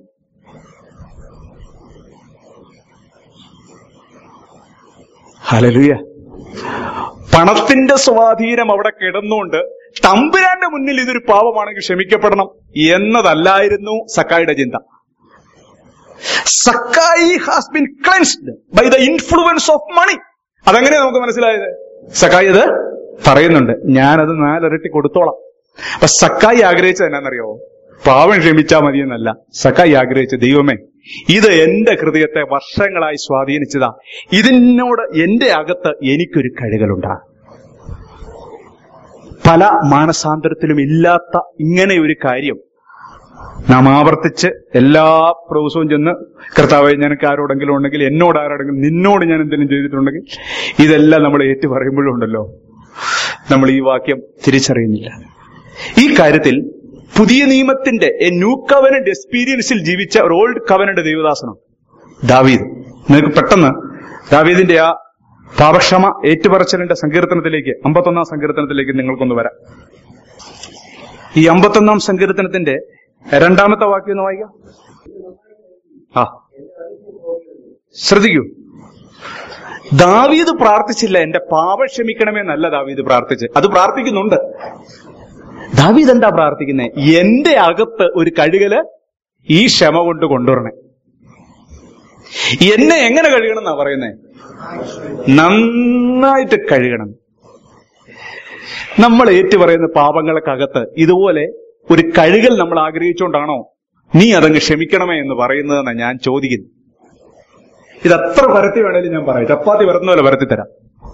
ഹല്ലേലൂയ. പണത്തിന്റെ സ്വാധീനം അവിടെ കിടന്നുകൊണ്ട് തമ്പുരാന്റെ മുന്നിൽ ഇതൊരു പാപമാണെങ്കിൽ ക്ഷമിക്കപ്പെടണം എന്നതല്ലായിരുന്നു സക്കായിയുടെ ചിന്ത. Zacchaeus has been cleansed by the influence of money. അതെങ്ങനെയാ നമുക്ക് മനസ്സിലായത്? സക്കായി അത് പറയുന്നുണ്ട്, ഞാനത് നാലിരട്ടി കൊടുത്തോളാം. അപ്പൊ സക്കായി ആഗ്രഹിച്ചത് എന്നാന്നറിയോ? പാവം ക്ഷമിച്ചാൽ മതിയെന്നല്ല. സക്കായി ആഗ്രഹിച്ച, ദൈവമേ, ഇത് എന്റെ ഹൃദയത്തെ വർഷങ്ങളായി സ്വാധീനിച്ചതാ, ഇതിനോട് എന്റെ അകത്ത് എനിക്കൊരു കഴുകലുണ്ടാ. പല മാനസാന്തരത്തിലും ഇല്ലാത്ത ഇങ്ങനെ ഒരു കാര്യം നാം ആവർത്തിച്ച് എല്ലാ പ്രവസവും ചെന്ന്, കർത്താവേ, ഞങ്ങൾക്ക് ആരോടെങ്കിലും ഉണ്ടെങ്കിൽ, എന്നോട് ആരോടെങ്കിലും, നിന്നോട് ഞാൻ എന്തെങ്കിലും ചെയ്തിട്ടുണ്ടെങ്കിൽ, ഇതെല്ലാം നമ്മൾ ഏറ്റു പറയുമ്പോഴും ഉണ്ടല്ലോ, നമ്മൾ ഈ വാക്യം തിരിച്ചറിയുന്നില്ല. ഈ കാര്യത്തിൽ പുതിയ നിയമത്തിന്റെ എ ന്യൂ കവനന്റ് എക്സ്പീരിയൻസിൽ ജീവിച്ച ഒരു ഓൾഡ് കവനന്റ് ദൈവദാസനം ദാവീദ്. നിങ്ങൾക്ക് പെട്ടെന്ന് ദാവീദിന്റെ ആ പാപക്ഷമ ഏറ്റുപറച്ചിലിന്റെ സങ്കീർത്തനത്തിലേക്ക്, അമ്പത്തൊന്നാം സങ്കീർത്തനത്തിലേക്ക് നിങ്ങൾക്കൊന്ന് വരാം. ഈ അമ്പത്തൊന്നാം സങ്കീർത്തനത്തിന്റെ രണ്ടാമത്തെ വാക്യം ഒന്ന് വായിക്കാം. ആ ശ്രദ്ധിക്കൂ. ദാവീദ് പ്രാർത്ഥിച്ചില്ല എന്റെ പാപം ക്ഷമിക്കണമെന്നല്ല ദാവീദ് പ്രാർത്ഥിച്ച്. അത് പ്രാർത്ഥിക്കുന്നുണ്ട്. ദാവീദ് എന്താ പ്രാർത്ഥിക്കുന്നത്? എന്റെ അകത്ത് ഒരു കഴുകല് ഈ ക്ഷമ കൊണ്ട് കൊണ്ടുവരണേ. എന്നെ എങ്ങനെ കഴുകണം എന്നാ പറയുന്നേ? നന്നായിട്ട് കഴുകണം. നമ്മൾ ഏറ്റുപറയുന്ന പാപങ്ങൾക്കകത്ത് ഇതുപോലെ ഒരു കഴുകൽ നമ്മൾ ആഗ്രഹിച്ചുകൊണ്ടാണോ നീ അതങ്ങ് ക്ഷമിക്കണമേ എന്ന് പറയുന്നതെന്നാണ് ഞാൻ ചോദിക്കുന്നു. ഇതത്ര പരത്തി വേണേലും ഞാൻ പറയാം, ചപ്പാത്തി പരത്തുന്ന പോലെ പരത്തി തരാം.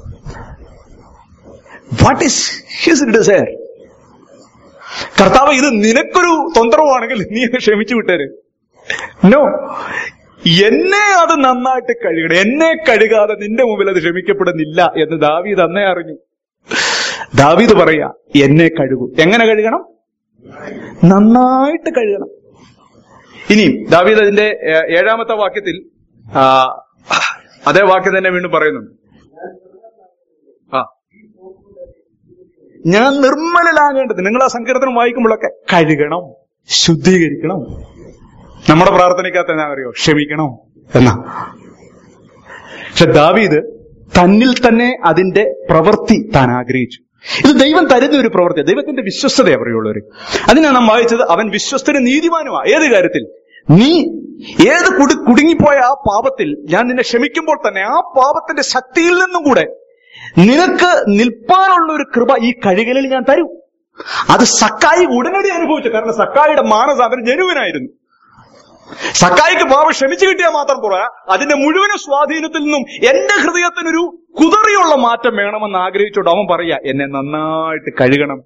What is his desire? കർത്താവ്, ഇത് നിനക്കൊരു തൊന്തരവാണെങ്കിൽ നീ ക്ഷമിച്ചു വിട്ടേര്. നോ, എന്നെ അത് നന്നായിട്ട് കഴുകണം. എന്നെ കഴുകാതെ നിന്റെ മുമ്പിൽ അത് ക്ഷമിക്കപ്പെടുന്നില്ല എന്ന് ദാവീദ് അന്നേ അറിഞ്ഞു. ദാവീദ് പറയാ, എന്നെ കഴുകൂ. എങ്ങനെ കഴുകണം? നന്നായിട്ട് കഴുകണം. ഇനിയും ദാവീദ് അതിന്റെ ഏഴാമത്തെ വാക്യത്തിൽ അതേ വാക്യം തന്നെ വീണ്ടും പറയുന്നുണ്ട്. ആ ഞാൻ നിർമ്മലനാകേണ്ടത്. നിങ്ങൾ ആ സങ്കീർത്തനം വായിക്കുമ്പോഴൊക്കെ കഴുകണം, ശുദ്ധീകരിക്കണം. നമ്മുടെ പ്രാർത്ഥനയ്ക്കകത്ത് എന്നാ അറിയോ? ക്ഷമിക്കണം എന്നാ. പക്ഷെ ദാവീദ് തന്നിൽ തന്നെ അതിന്റെ പ്രവൃത്തി താൻ ആഗ്രഹിച്ചു. ഇത് ദൈവം തരുന്ന ഒരു പ്രവൃത്തി, ദൈവത്തിന്റെ വിശ്വസ്തതയെ പറയുള്ളവര്. അതിനാണ് നാം വായിച്ചത്, അവൻ വിശ്വസ്തനും നീതിമാനുമാ. ഏത് കാര്യത്തിൽ? നീ ഏത് കുടു കുടുങ്ങിപ്പോയ ആ പാപത്തിൽ ഞാൻ നിന്നെ ക്ഷമിക്കുമ്പോൾ തന്നെ ആ പാപത്തിന്റെ ശക്തിയിൽ നിന്നും കൂടെ നിനക്ക് നിൽപ്പാനുള്ള ഒരു കൃപ ഈ കഴുകലിൽ ഞാൻ തരും. അത് സക്കായി ഉടനടി അനുഭവിച്ചു. കാരണം സക്കായിയുടെ മാനസാന്തരം ജനുവിനായിരുന്നു. സക്കായിക്ക് പാപം ക്ഷമിച്ചു കിട്ടിയാൽ മാത്രം പോരാ, അതിന്റെ മുഴുവൻ സ്വാധീനത്തിൽ നിന്നും എന്റെ ഹൃദയത്തിനൊരു കുതറിയുള്ള മാറ്റം വേണമെന്ന് ആഗ്രഹിച്ചോണ്ട് അവൻ പറയാ, എന്നെ നന്നായിട്ട് കഴുകണം.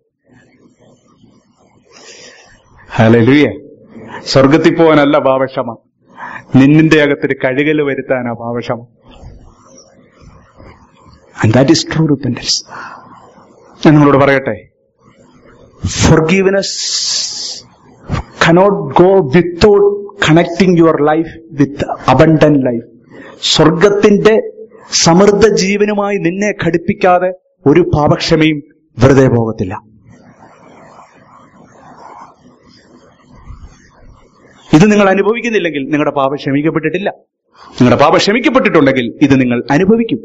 ഹല്ലേലൂയ. സ്വർഗത്തിൽ പോകാനല്ല പാപക്ഷമ, നിന്നിന്റെ അകത്തൊരു കഴുകല് വരുത്താനാ പാപക്ഷമ. And that is true repentance. ഞാൻ നിങ്ങളോട് പറയട്ടെ, forgiveness cannot go without connecting your life with abundant life. സ്വർഗത്തിന്റെ സമൃദ്ധ ജീവനുമായി നിന്നെ ഘടിപ്പിക്കാതെ ഒരു പാപക്ഷമയും വെറുതെ പോകത്തില്ല. ഇത് നിങ്ങൾ അനുഭവിക്കുന്നില്ലെങ്കിൽ നിങ്ങളുടെ പാപം ക്ഷമിക്കപ്പെട്ടിട്ടില്ല. നിങ്ങളുടെ പാപം ക്ഷമിക്കപ്പെട്ടിട്ടുണ്ടെങ്കിൽ ഇത് നിങ്ങൾ അനുഭവിക്കും.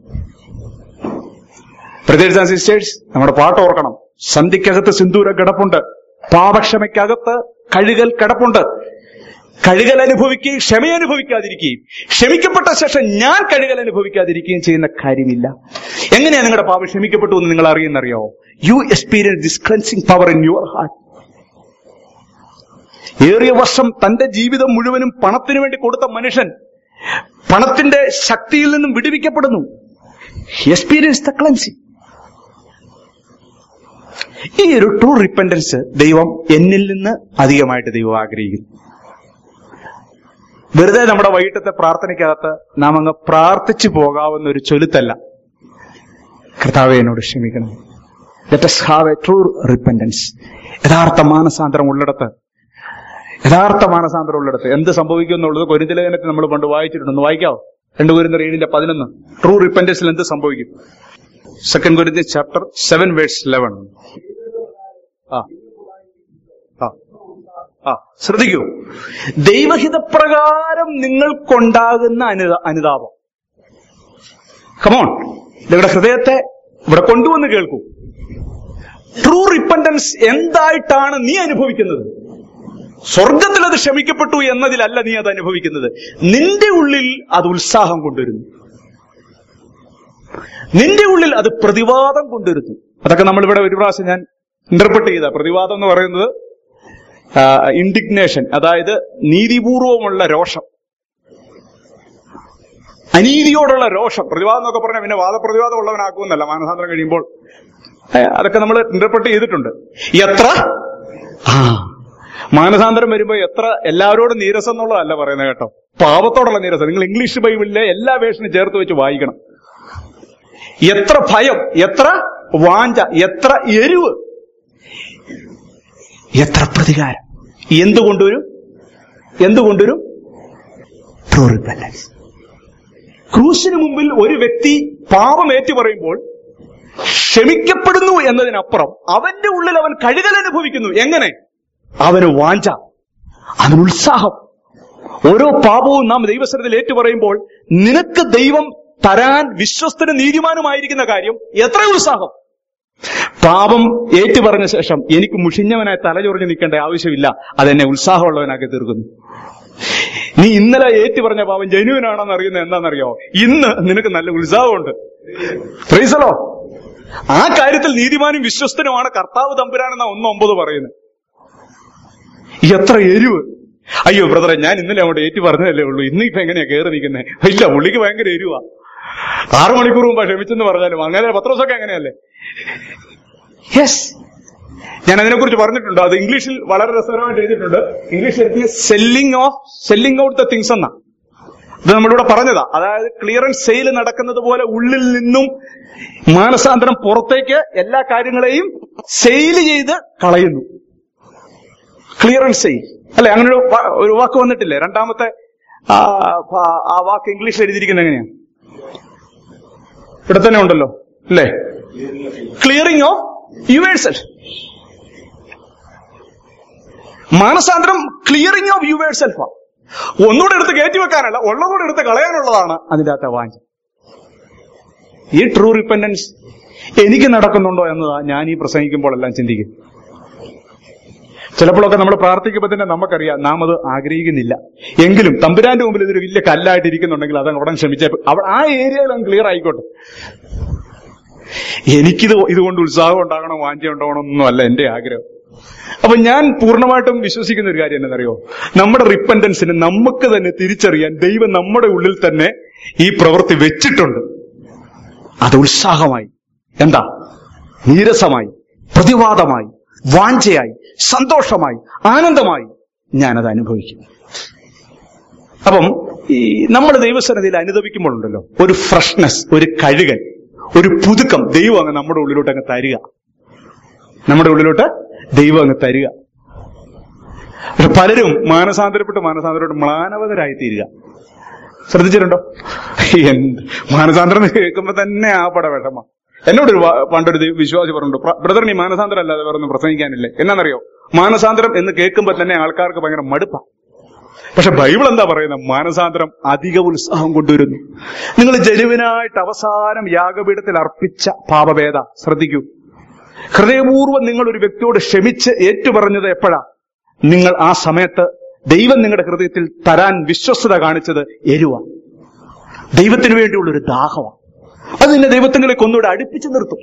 ബ്രദേഴ്സ് ആൻഡ് സിസ്റ്റേഴ്സ്, നമ്മുടെ പാട്ട് ഓർക്കണം. സന്ധിക്കകത്ത് സിന്ദൂരം കിടപ്പുണ്ട്, പാപക്ഷമയ്ക്കകത്ത് കഴുകൽ കിടപ്പുണ്ട്. കഴുകൽ അനുഭവിക്കുകയും ക്ഷമ അനുഭവിക്കാതിരിക്കുകയും ക്ഷമിക്കപ്പെട്ട ശേഷം ഞാൻ കഴുകൽ അനുഭവിക്കാതിരിക്കുകയും ചെയ്യുന്ന കാര്യമില്ല. എങ്ങനെയാ നിങ്ങളുടെ പാപം ക്ഷമിക്കപ്പെട്ടു എന്ന് നിങ്ങൾ അറിയുന്നറിയോ? You experience this cleansing power in your heart. ഏറിയ വർഷം തന്റെ ജീവിതം മുഴുവനും പണത്തിനു വേണ്ടി കൊടുത്ത മനുഷ്യൻ പണത്തിന്റെ ശക്തിയിൽ നിന്നും വിടുവിക്കപ്പെടുന്നു. Experience the cleansing. ഈ ഒരു ട്രൂ റിപ്പന്റൻസ് ദൈവം എന്നിൽ നിന്ന് അധികമായിട്ട് ദൈവം ആഗ്രഹിക്കുന്നു. വെറുതെ നമ്മുടെ വൈകിട്ടത്തെ പ്രാർത്ഥനയ്ക്കകത്ത് നാം അങ്ങ് പ്രാർത്ഥിച്ചു പോകാവുന്ന ഒരു ചൊലുത്തല്ല, കർത്താവേ എന്നോട് ക്ഷമിക്കണം. Let us have a true repentance. യഥാർത്ഥ മാനസാന്തരം ഉള്ളിടത്ത് യഥാർത്ഥ മാനസാന്തരം ഉള്ളിടത്ത് എന്ത് സംഭവിക്കും എന്നുള്ളത് കൊരിന്ത്യർ ലേഖനത്തിൽ നമ്മൾ പണ്ട് വായിച്ചിട്ടുണ്ട്. ഒന്ന് വായിക്കാവോ? രണ്ട് കൊരിന്ത്യർ ഏഴിന്റെ പതിനൊന്ന്. ട്രൂ റിപ്പന്റൻസിൽ എന്ത് സംഭവിക്കും? സെക്കൻഡ് കൊരിന്ത്യർ ചാപ്റ്റർ സെവൻ വേഴ്സ് ഇലവൻ. ആ ആ ആ ശ്രദ്ധിക്കൂ. ദൈവഹിതപ്രകാരം നിങ്ങൾക്കുണ്ടാകുന്ന അനുതാ അനുതാപം കമോൺ, നിങ്ങളുടെ ഹൃദയത്തെ ഇവിടെ കൊണ്ടുവന്ന് കേൾക്കൂ. ട്രൂ റിപ്പന്റൻസ് എന്തായിട്ടാണ് നീ അനുഭവിക്കുന്നത്? സ്വർഗത്തിൽ അത് ക്ഷമിക്കപ്പെട്ടു എന്നതിലല്ല നീ അത് അനുഭവിക്കുന്നത്. നിന്റെ ഉള്ളിൽ അത് ഉത്സാഹം കൊണ്ടുവരുന്നു, നിന്റെ ഉള്ളിൽ അത് പ്രതിവാദം കൊണ്ടുവരുന്നു. അതൊക്കെ നമ്മളിവിടെ ഒരു പ്രാവശ്യം ഞാൻ ഇന്റർപ്രറ്റ് ചെയ്ത പ്രതിവാദം എന്ന് പറയുന്നത് ഇൻഡിഗ്നേഷൻ, അതായത് നീതിപൂർവമുള്ള രോഷം, അനീതിയോടുള്ള രോഷം. പ്രതിവാദം എന്നൊക്കെ പറഞ്ഞാൽ പിന്നെ വാദപ്രതിവാദം ഉള്ളവനാക്കുമെന്നല്ല, മാനസാന്തരം കഴിയുമ്പോൾ അതൊക്കെ നമ്മൾ ഇന്റർപ്രറ്റ് ചെയ്തിട്ടുണ്ട്. എത്ര ആ മാനസാന്തരം വരുമ്പോ എത്ര എല്ലാവരോടും നീരസം എന്നുള്ളതല്ല പറയുന്നത് കേട്ടോ, പാപത്തോടുള്ള നീരസം. നിങ്ങൾ ഇംഗ്ലീഷ് ബൈബിളിലെ എല്ലാ വേർഷനും ചേർത്ത് വെച്ച് വായിക്കണം. എത്ര ഭയം, എത്ര വാഞ്ച, എത്ര എരിവ്, എത്ര പ്രതികാരം. എന്തുകൊണ്ടൊരു എന്തുകൊണ്ടൊരു ട്രൂ റിപ്പന്റൻസ്. ക്രൂശിന് മുമ്പിൽ ഒരു വ്യക്തി പാപം ഏറ്റു പറയുമ്പോൾ ക്ഷമിക്കപ്പെടുന്നു എന്നതിനപ്പുറം അവന്റെ ഉള്ളിൽ അവൻ കഴുകൽ അനുഭവിക്കുന്നു. എങ്ങനെ? അവന് വാഞ്ച, അവന് ഉത്സാഹം. ഓരോ പാപവും നാം ദൈവസന്നിധിയിൽ ഏറ്റുപറയുമ്പോൾ നിനക്ക് ദൈവം തരാൻ വിശ്വസ്തനും നീതിമാനുമായിരിക്കുന്ന കാര്യം എത്ര ഉത്സാഹം. പാപം ഏറ്റുപറഞ്ഞ ശേഷം എനിക്ക് മുഷിഞ്ഞവനായി തലചൊറിഞ്ഞ് നിൽക്കേണ്ട ആവശ്യമില്ല, അതെന്നെ ഉത്സാഹമുള്ളവനാക്കി തീർക്കുന്നു. നീ ഇന്നലെ ഏറ്റുപറഞ്ഞ പാപം ജനുവിനാണെന്ന് അറിയുന്നത് എന്താണെന്നറിയോ? ഇന്ന് നിനക്ക് നല്ല ഉത്സാഹമുണ്ട്. Price the Lord. ആ കാര്യത്തിൽ നീതിമാനും വിശ്വസ്തനുമാണ് കർത്താവ് തമ്പുരാനെന്ന ഒന്ന് ഒമ്പത് പറയുന്നത്. എത്ര എരിവ്. അയ്യോ ബ്രദറെ, ഞാൻ ഇന്നലെ അങ്ങോട്ട് ഏറ്റു പറഞ്ഞതല്ലേ ഉള്ളൂ, ഇന്ന് ഇപ്പൊ എങ്ങനെയാ കയറി നിൽക്കുന്നത്? ഇല്ല, പുള്ളിക്ക് ഭയങ്കര എരിവാ. ആറു മണിക്കൂർ മുമ്പ് ക്ഷമിച്ചെന്ന് പറഞ്ഞാലും അങ്ങനെ പത്രോസൊക്കെ അങ്ങനെയല്ലേ? യെസ്, ഞാൻ അതിനെക്കുറിച്ച് പറഞ്ഞിട്ടുണ്ട്. അത് ഇംഗ്ലീഷിൽ വളരെ രസകരമായിട്ട് എഴുതിയിട്ടുണ്ട്. ഇംഗ്ലീഷിൽ എഴുതിയ selling of selling out the things എന്നാ. ഇത് നമ്മളിവിടെ പറഞ്ഞതാ. അതായത് ക്ലിയറൻസ് സെയിൽ നടക്കുന്നത് പോലെ ഉള്ളിൽ നിന്നും മാനസാന്തരം പുറത്തേക്ക് എല്ലാ കാര്യങ്ങളെയും സെയിൽ ചെയ്ത് കളയുന്നു. ക്ലിയറൻസ് സെയിൽ അല്ലെ? അങ്ങനെ ഒരു ഒരു വാക്ക് വന്നിട്ടില്ലേ? രണ്ടാമത്തെ ആ വാക്ക് ഇംഗ്ലീഷിൽ എഴുതിയിരിക്കുന്നത് എങ്ങനെയാണ്? ഇവിടെ തന്നെ ഉണ്ടല്ലോ അല്ലേ? Clearing of yours self. മാനസാന്തരം ക്ലിയറിംഗ് ഓഫ് യുവേഴ്സ് സെൽഫ്. ഒന്നുകൂടെ എടുത്ത് കയറ്റി വെക്കാനല്ല, ഉള്ളതുകൂടെ എടുത്ത് കളയാനുള്ളതാണ് അതിന്റെ അകത്തെ വാഞ്ച. ഈ ട്രൂ റിപ്പന്റൻസ് എനിക്ക് നടക്കുന്നുണ്ടോ എന്നതാ ഞാൻ ഈ പ്രസംഗിക്കുമ്പോഴെല്ലാം ചിന്തിക്കും. ചിലപ്പോഴൊക്കെ നമ്മൾ പ്രാർത്ഥിക്കുമ്പോൾ തന്നെ നമുക്കറിയാം നാം അത് ആഗ്രഹിക്കുന്നില്ല. എങ്കിലും തമ്പുരാന്റെ മുമ്പിൽ ഇതൊരു വലിയ കല്ലായിട്ട് ഇരിക്കുന്നുണ്ടെങ്കിൽ അത് ഉടൻ ക്ഷമിച്ചേ ആ ഏരിയയിൽ അങ്ങ് ക്ലിയർ ആയിക്കോട്ടെ. എനിക്കിത് ഇതുകൊണ്ട് ഉത്സാഹം ഉണ്ടാകണം, വാഞ്ച ഉണ്ടാകണം എന്നൊന്നും അല്ല എന്റെ ആഗ്രഹം. അപ്പൊ ഞാൻ പൂർണ്ണമായിട്ടും വിശ്വസിക്കുന്ന ഒരു കാര്യം എന്നറിയോ? നമ്മുടെ റിപ്പന്റൻസിന് നമുക്ക് തന്നെ തിരിച്ചറിയാൻ ദൈവം നമ്മുടെ ഉള്ളിൽ തന്നെ ഈ പ്രവൃത്തി വെച്ചിട്ടുണ്ട്. അത് ഉത്സാഹമായി, എന്താ നീരസമായി, പ്രതിവാദമായി, വാഞ്ചയായി, സന്തോഷമായി, ആനന്ദമായി ഞാനത് അനുഭവിക്കും. അപ്പം ഈ നമ്മൾ ദൈവസന്നിധിയിൽ അനുഭവിക്കുമ്പോഴുണ്ടല്ലോ ഒരു ഫ്രഷ്നെസ്, ഒരു കഴുകൽ, ഒരു പുതുക്കം ദൈവം അങ്ങ് നമ്മുടെ ഉള്ളിലോട്ട് അങ്ങ് തരിക. നമ്മുടെ ഉള്ളിലോട്ട് ദൈവം അങ്ങ് തരിക. പക്ഷെ പലരും മാനസാന്തരപ്പെട്ട് മാനസാന്തരപ്പെട്ട് മ്ലാനവതരായി തീരുക. ശ്രദ്ധിച്ചിട്ടുണ്ടോ? എന്ത് മാനസാന്തരം കേൾക്കുമ്പോ തന്നെ ആ പട വിഷമ. എന്നോടൊരു പണ്ടൊരു വിശ്വാസി പറഞ്ഞു, ബ്രദറിന് ഈ മാനസാന്തരം അല്ലാതെ വേറെ ഒന്നും പ്രസംഗിക്കാനില്ലേ. എന്നാണെന്നറിയോ, മാനസാന്തരം എന്ന് കേൾക്കുമ്പോൾ തന്നെ ആൾക്കാർക്ക് ഭയങ്കര മടുപ്പാണ്. പക്ഷെ ബൈബിൾ എന്താ പറയുന്നത്? മാനസാന്തരം അധിക ഉത്സാഹം കൊണ്ടുവരുന്നു. നിങ്ങൾ ജനുവിനായിട്ട് അവസാനം യാഗപീഠത്തിൽ അർപ്പിച്ച പാപഭേദ ശ്രദ്ധിക്കൂ. ഹൃദയപൂർവ്വം നിങ്ങൾ ഒരു വ്യക്തിയോട് ക്ഷമിച്ച് ഏറ്റുപറഞ്ഞത് എപ്പോഴാ? നിങ്ങൾ ആ സമയത്ത് ദൈവം നിങ്ങളുടെ ഹൃദയത്തിൽ തരാൻ വിശ്വസ്തത കാണിച്ചത് എരുവ, ദൈവത്തിന് വേണ്ടിയുള്ളൊരു ദാഹമാണ്. അത് നിന്നെ ദൈവത്തിലേക്ക് ഒന്നുകൂടെ അടുപ്പിച്ച് നിർത്തും.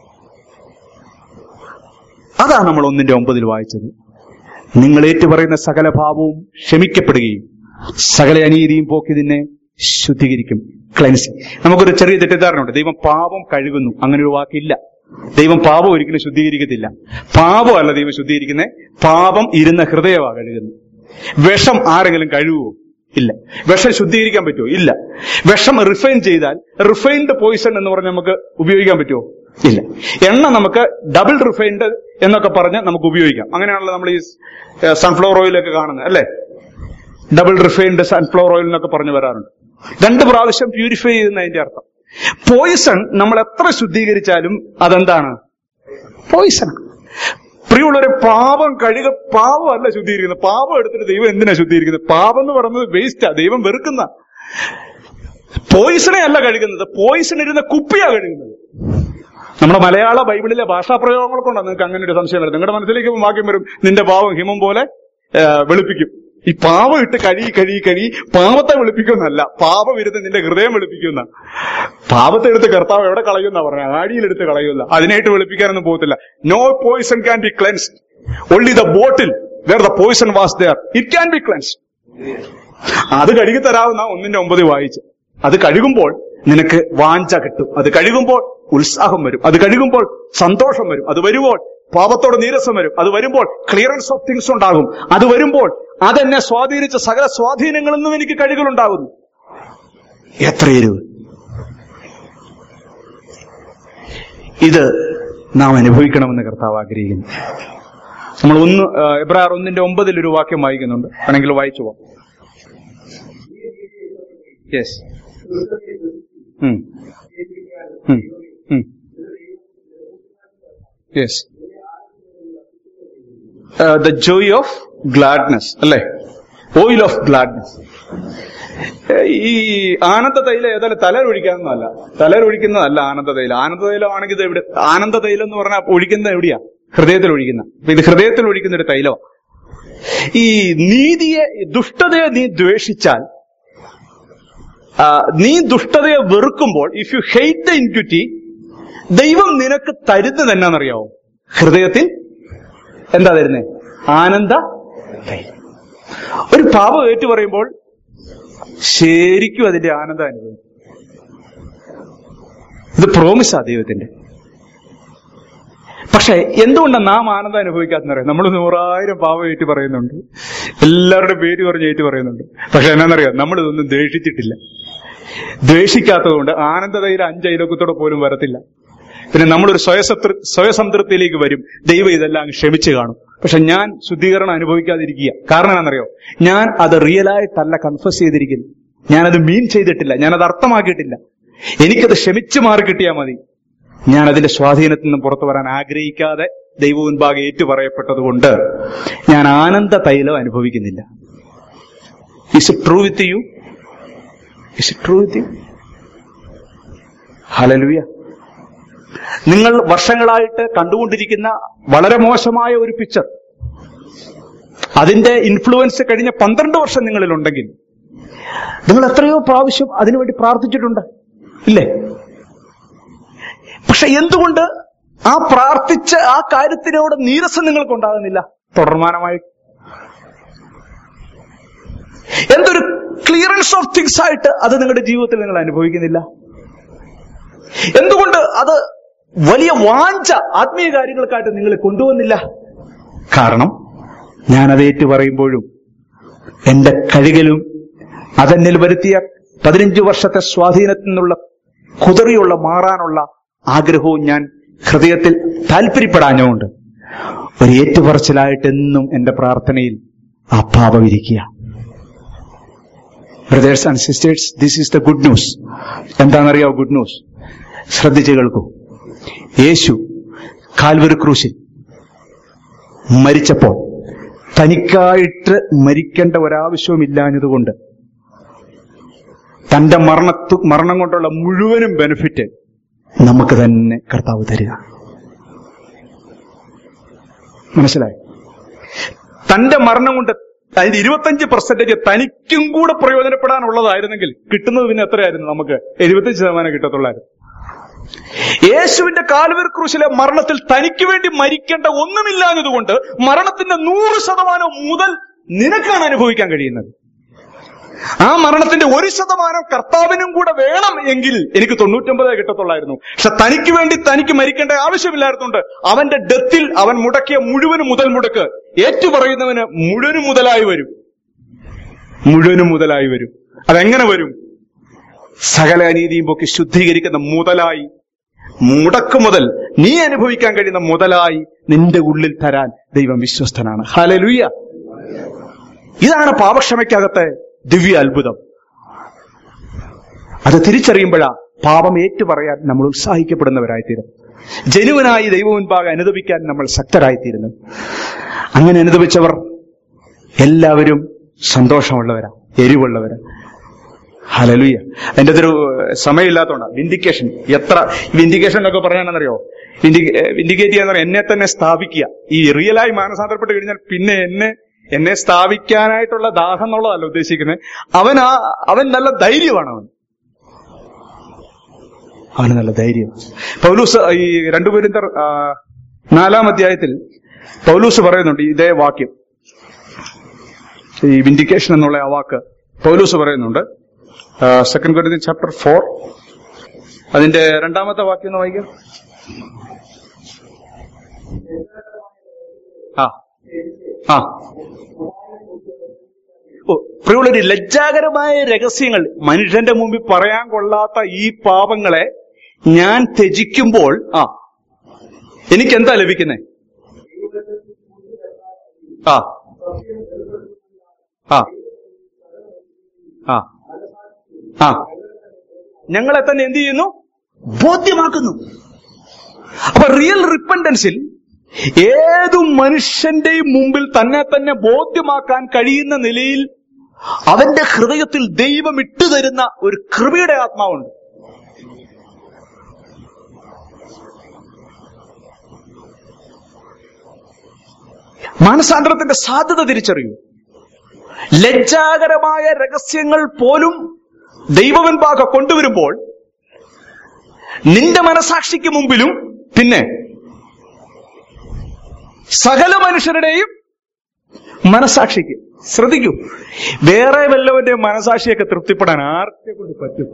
അതാണ് നമ്മൾ ഒന്നിന്റെ ഒമ്പതിൽ വായിച്ചത്. നിങ്ങൾ ഏറ്റുപറയുന്ന സകല പാപവും ക്ഷമിക്കപ്പെടുകയും സകല അനീതിയും പോക്കി നിന്നെ ശുദ്ധീകരിക്കും. ക്ലെൻസിങ്. നമുക്കൊരു ചെറിയ തെറ്റിദ്ധാരണയുണ്ട്, ദൈവം പാപം കഴുകുന്നു. അങ്ങനെ ഒരു വാക്കില്ല. ദൈവം പാപം ഒരിക്കലും ശുദ്ധീകരിക്കത്തില്ല. പാപമല്ല ദൈവം ശുദ്ധീകരിക്കുന്നത്, പാപം ഇരുന്ന ഹൃദയമാണ് കഴുകുന്നത്. വിഷം ആരെങ്കിലും കഴുകുമോ? ഇല്ല. വിഷം ശുദ്ധീകരിക്കാൻ പറ്റുമോ? ഇല്ല. വിഷം റിഫൈൻ ചെയ്താൽ റിഫൈൻഡ് പോയിസൺ എന്ന് പറഞ്ഞ് നമുക്ക് ഉപയോഗിക്കാൻ പറ്റുമോ? ഇല്ല. എണ്ണ നമുക്ക് ഡബിൾ റിഫൈൻഡ് എന്നൊക്കെ പറഞ്ഞ് നമുക്ക് ഉപയോഗിക്കാം. അങ്ങനെയാണല്ലോ നമ്മൾ ഈ സൺഫ്ലവർ ഓയിലൊക്കെ കാണുന്നത്, അല്ലെ? ഡബിൾ റിഫൈൻഡ് സൺഫ്ലവർ ഓയിൽ എന്നൊക്കെ പറഞ്ഞു വരാറുണ്ട്. രണ്ട് പ്രാവശ്യം പ്യൂരിഫൈ ചെയ്യുന്ന അതിന്റെ അർത്ഥം. പോയിസൺ നമ്മൾ എത്ര ശുദ്ധീകരിച്ചാലും അതെന്താണ്? പോയിസൺ. പ്രിയമുള്ളവരെ, പാപം കഴുക പാപമല്ല ശുദ്ധീകരിക്കുന്നത്. പാപം എടുത്തിട്ട് ദൈവം എന്തിനാ ശുദ്ധീകരിക്കുന്നത്? പാപം എന്ന് പറയുന്നത് വേസ്റ്റാ, ദൈവം വെറുക്കുന്ന. പോയിസണെ അല്ല കഴുകുന്നത്, പോയിസൺ ഇരുന്ന കുപ്പിയാ കഴുകുന്നത്. നമ്മുടെ മലയാള ബൈബിളിലെ ഭാഷാപ്രയോഗങ്ങൾ കൊണ്ടാണ് നിങ്ങൾക്ക് അങ്ങനെ ഒരു സംശയം വരുന്നത്. നിങ്ങളുടെ മനസ്സിലേക്ക് വാക്യം വരും, നിന്റെ പാവം ഹിമം പോലെ വെളുപ്പിക്കും. ഈ പാപം ഇട്ട് കഴുകി കഴുകി കഴുകി പാപത്തെ വെളുപ്പിക്കുമെന്നല്ല, പാപം ഇരുന്ന് നിന്റെ ഹൃദയം വെളുപ്പിക്കുന്ന. പാപത്തെ എടുത്ത് കർത്താവ് എവിടെ കളയുന്ന പറഞ്ഞ? ആടിയിലെടുത്ത് കളയുന്ന. അതിനായിട്ട് വെളുപ്പിക്കാനൊന്നും പോകത്തില്ല. No poison can be cleansed, only the bottle where the poison was there it can be cleansed. അത് കഴുകി തരാവുന്ന ഒന്നിന്റെ ഒമ്പത് വായിച്ച്. അത് കഴുകുമ്പോൾ നിനക്ക് വാഞ്ച കിട്ടും, അത് കഴുകുമ്പോൾ ഉത്സാഹം വരും, അത് കഴുകുമ്പോൾ സന്തോഷം വരും, അത് വരുമ്പോൾ പാപത്തോട് നീരസം വരും, അത് വരുമ്പോൾ ക്ലിയറൻസ് ഓഫ് തിങ്സ് ഉണ്ടാകും, അത് വരുമ്പോൾ അതെന്നെ സ്വാധീനിച്ച സകല സ്വാധീനങ്ങളിൽ നിന്നും എനിക്ക് കഴുകലുണ്ടാകുന്നു. എത്ര എരിവ്! ഇത് നാം അനുഭവിക്കണമെന്ന് കർത്താവ് ആഗ്രഹിക്കുന്നു. നമ്മൾ ഒന്ന് എബ്രായർ ഒന്നിന്റെ ഒമ്പതിൽ ഒരു വാക്യം വായിക്കുന്നുണ്ട്, ആണെങ്കിൽ വായിച്ചു പോവാം. Yes. Yes. The joy of gladness, അല്ലെ? Oil of gladness. ഈ ആനന്ദ തൈലം ഏതായാലും തലയിൽ തലയിൽ ഒഴിക്കുന്നതല്ല ആനന്ദ തൈലം. ആനന്ദ തൈലം ആണെങ്കിൽ ഇത് എവിടെ? ആനന്ദ തൈലം എന്ന് പറഞ്ഞാൽ ഒഴിക്കുന്നത് എവിടെയാ? ഹൃദയത്തിൽ ഒഴിക്കുന്ന. അപ്പൊ ഇത് ഹൃദയത്തിൽ ഒഴിക്കുന്ന ഒരു തൈലമാണ്. ഈ നീതിയെ, ദുഷ്ടതയെ നീ ദ്വേഷിച്ചാൽ, നീ ദുഷ്ടതയെ വെറുക്കുമ്പോൾ, if you hate the iniquity, ദൈവം നിനക്ക് തരുന്നത് എന്നാന്നറിയാവോ? ഹൃദയത്തിൽ എന്താ തരുന്നേ? ആനന്ദ തൈലം. ഒരു പാപം ഏറ്റു പറയുമ്പോൾ ശരിക്കും അതിന്റെ ആനന്ദം അനുഭവിക്കും. ഇത് പ്രോമിസാ ദൈവത്തിന്റെ. പക്ഷെ എന്തുകൊണ്ടാണ് നാം ആനന്ദം അനുഭവിക്കാത്തെന്ന് പറയാം? നമ്മൾ നൂറായിരം പാവം ഏറ്റു പറയുന്നുണ്ട്, എല്ലാവരുടെ പേര് പറഞ്ഞ് ഏറ്റു പറയുന്നുണ്ട്. പക്ഷെ എന്നാന്നറിയാം, നമ്മളിതൊന്നും ദ്വേഷിച്ചിട്ടില്ല. ദ്വേഷിക്കാത്തത് കൊണ്ട് ആനന്ദതയിൽ അഞ്ചൈലോക്കത്തോടെ പോലും വരത്തില്ല. പിന്നെ നമ്മളൊരു സ്വയസംതൃ സ്വയസംതൃപ്തിയിലേക്ക് വരും. ദൈവം ഇതെല്ലാം ക്ഷമിച്ചു കാണും. പക്ഷെ ഞാൻ ശുദ്ധീകരണം അനുഭവിക്കാതിരിക്കുക. കാരണം എന്നാണെന്നറിയോ? ഞാൻ അത് റിയലായിട്ടല്ല കൺഫസ് ചെയ്തിരിക്കുന്നു. ഞാനത് മീൻ ചെയ്തിട്ടില്ല, ഞാനത് അർത്ഥമാക്കിയിട്ടില്ല. എനിക്കത് ക്ഷമിച്ചു മാറി കിട്ടിയാൽ മതി. ഞാൻ അതിന്റെ സ്വാധീനത്തിൽ നിന്നും പുറത്തു വരാൻ ആഗ്രഹിക്കാതെ ദൈവ മുൻപാകെ ഏറ്റുപറയപ്പെട്ടത് കൊണ്ട് ഞാൻ ആനന്ദ തൈലം അനുഭവിക്കുന്നില്ല. Is it true with you? Is it true with you? Hallelujah. നിങ്ങൾ വർഷങ്ങളായിട്ട് കണ്ടുകൊണ്ടിരിക്കുന്ന വളരെ മോശമായ ഒരു പിക്ചർ, അതിന്റെ ഇൻഫ്ലുവൻസ് കഴിഞ്ഞ പന്ത്രണ്ട് വർഷം നിങ്ങളിലുണ്ടെങ്കിൽ നിങ്ങൾ എത്രയോ പ്രാവശ്യം അതിനുവേണ്ടി പ്രാർത്ഥിച്ചിട്ടുണ്ട്, ഇല്ലേ? പക്ഷെ എന്തുകൊണ്ട് ആ പ്രാർത്ഥിച്ച ആ കാര്യത്തിനോട് നീരസം നിങ്ങൾക്ക് ഉണ്ടാകുന്നില്ല? തുടർമാനമായി എന്തൊരു ക്ലിയറൻസ് ഓഫ് തിങ്സ് ആയിട്ട് അത് നിങ്ങളുടെ ജീവിതത്തിൽ നിങ്ങൾ അനുഭവിക്കുന്നില്ല? എന്തുകൊണ്ട് അത് വലിയ വാഞ്ച ആത്മീയ കാര്യങ്ങൾക്കായിട്ട് നിങ്ങളെ കൊണ്ടുവന്നില്ല? കാരണം ഞാനത് ഏറ്റു പറയുമ്പോഴും എന്റെ കഴുകലും അതെന്നിൽ വരുത്തിയ പതിനഞ്ചു വർഷത്തെ സ്വാധീനത്തിൽ നിന്നുള്ള കുതറിയുള്ള മാറാനുള്ള ആഗ്രഹവും ഞാൻ ഹൃദയത്തിൽ താല്പര്യപ്പെടാഞ്ഞുകൊണ്ട് ഒരു ഏറ്റുപറച്ചിലായിട്ട് എന്നും എന്റെ പ്രാർത്ഥനയിൽ ആ പാപം ഇരിക്കുക. Brothers and sisters, this is the good news. എന്താണെന്നറിയാവോ ഗുഡ് ന്യൂസ്? ശ്രദ്ധിച്ചു കേൾക്കൂ. യേശു കാൽവരി ക്രൂശിൽ മരിച്ചപ്പോൾ തനിക്കായിട്ട് മരിക്കേണ്ട ഒരാവശ്യവുമില്ലാഞ്ഞതുകൊണ്ട് തന്റെ മരണത്തു മരണം കൊണ്ടുള്ള മുഴുവനും ബെനിഫിറ്റ് നമുക്ക് തന്നെ കർത്താവ് തരിക. മനസ്സിലായി? തന്റെ മരണം കൊണ്ട് അതിന്റെ ഇരുപത്തഞ്ച് പെർസെന്റേജ് തനിക്കും കൂടെ പ്രയോജനപ്പെടാനുള്ളതായിരുന്നെങ്കിൽ കിട്ടുന്നത് പിന്നെ എത്രയായിരുന്നു? നമുക്ക് എഴുപത്തഞ്ച് ശതമാനം കിട്ടത്തുള്ളായിരുന്നു. യേശുവിന്റെ കാൽവരി ക്രൂശിലെ മരണത്തിൽ തനിക്ക് വേണ്ടി മരിക്കേണ്ട ഒന്നുമില്ലാഞ്ഞതുകൊണ്ട് മരണത്തിന്റെ നൂറ് ശതമാനം മുതൽ നിനക്കാണ് അനുഭവിക്കാൻ കഴിയുന്നത്. ആ മരണത്തിന്റെ ഒരു ശതമാനം കർത്താവിനും കൂടെ വേണം എങ്കിൽ എനിക്ക് തൊണ്ണൂറ്റൊമ്പതേ കിട്ടത്തുള്ളായിരുന്നു. പക്ഷെ തനിക്ക് വേണ്ടി തനിക്ക് മരിക്കേണ്ട ആവശ്യമില്ലായിരുന്നുണ്ട് അവന്റെ ഡെത്തിൽ അവൻ മുടക്കിയ മുഴുവനും മുതൽ മുടക്ക് ഏറ്റുപറയുന്നവന് മുഴുവനും മുതലായി വരും. മുഴുവനും മുതലായി വരും. അതെങ്ങനെ വരും? സകല അനീതിയും പൊക്കി ശുദ്ധീകരിക്കുന്ന മുതലായി, മുടക്ക് മുതൽ, നീ അനുഭവിക്കാൻ കഴിയുന്ന മുതലായി നിന്റെ ഉള്ളിൽ തരാൻ ദൈവം വിശ്വസ്തനാണ്. ഹല്ലേലൂയ. ഇതാണ് പാപക്ഷമയ്ക്കകത്തെ ദിവ്യ അത്ഭുതം. അത് തിരിച്ചറിയുമ്പോഴാ പാപം ഏറ്റുപറയാൻ നമ്മൾ ഉത്സാഹിക്കപ്പെടുന്നവരായിത്തീരും. ജനുവനായി ദൈവം മുൻപാകെ അനുദപിക്കാൻ നമ്മൾ ശക്തരായിത്തീരുന്നു. അങ്ങനെ അനുദപിച്ചവർ എല്ലാവരും സന്തോഷമുള്ളവരാ, എരിവുള്ളവരാ. ഹല്ലേലൂയ. അതിന്റെ അതൊരു സമയമില്ലാത്തതുകൊണ്ടാണ് വിൻഡിക്കേഷൻ. എത്ര വിൻഡിക്കേഷൻ എന്നൊക്കെ പറയാനെന്നറിയോ? വിൻഡി വിൻഡിക്കേറ്റ് ചെയ്യാന്ന് പറയാം എന്നെ തന്നെ സ്ഥാപിക്കുക. ഈ റിയലായി മാനസാന്തരപ്പെട്ട് കഴിഞ്ഞാൽ പിന്നെ എന്നെ എന്നെ സ്ഥാപിക്കാനായിട്ടുള്ള ദാഹം എന്നുള്ളതല്ല ഉദ്ദേശിക്കുന്നത്. അവൻ ആ അവൻ നല്ല ധൈര്യമാണ്. അവൻ അവന് നല്ല ധൈര്യം. പൗലൂസ് ഈ രണ്ടു കൊരിന്ത്യർ നാലാം അധ്യായത്തിൽ പൗലൂസ് പറയുന്നുണ്ട് ഇതേ വാക്യം. ഈ വിൻഡിക്കേഷൻ എന്നുള്ള ആ വാക്ക് പൗലൂസ് പറയുന്നുണ്ട്. സെക്കൻഡ് കൊരിന്ത്യർ ചാപ്റ്റർ ഫോർ അതിന്റെ രണ്ടാമത്തെ വാക്യം ഒന്ന് വായിക്കാം. ആ ആ ഓ പ്രിയമുള്ളവരെ, ലജ്ജാകരമായ രഹസ്യങ്ങൾ, മനുഷ്യന്റെ മുമ്പിൽ പറയാൻ കൊള്ളാത്ത ഈ പാപങ്ങളെ ഞാൻ ത്യജിക്കുമ്പോൾ ആ എനിക്കെന്താ ലഭിക്കുന്നേ? ആ ആ ആ ആ ഞങ്ങളെ തന്നെ എന്ത് ചെയ്യുന്നു? ബോധ്യമാക്കുന്നു. അപ്പൊ റിയൽ റിപ്പന്റൻസിൽ ഏതു മനുഷ്യന്റെയും മുമ്പിൽ തന്നെ തന്നെ ബോധ്യമാക്കാൻ കഴിയുന്ന നിലയിൽ അവന്റെ ഹൃദയത്തിൽ ദൈവം ഇട്ടുതരുന്ന ഒരു കൃപയുടെ ആത്മാവുണ്ട്. മാനസാന്തരത്തിന്റെ സാധ്യത തിരിച്ചറിയൂ. ലജ്ജാകരമായ രഹസ്യങ്ങൾ പോലും ദൈവമുൻപാകെ കൊണ്ടുവരുമ്പോൾ നിന്റെ മനസാക്ഷിക്ക് മുമ്പിലും പിന്നെ സകല മനുഷ്യരുടെയും മനസാക്ഷിക്ക്, ശ്രദ്ധിക്കൂ, വേറെ വല്ലവന്റെ മനസാക്ഷിയൊക്കെ തൃപ്തിപ്പെടാൻ ആർക്കെ കൊണ്ട് പറ്റും?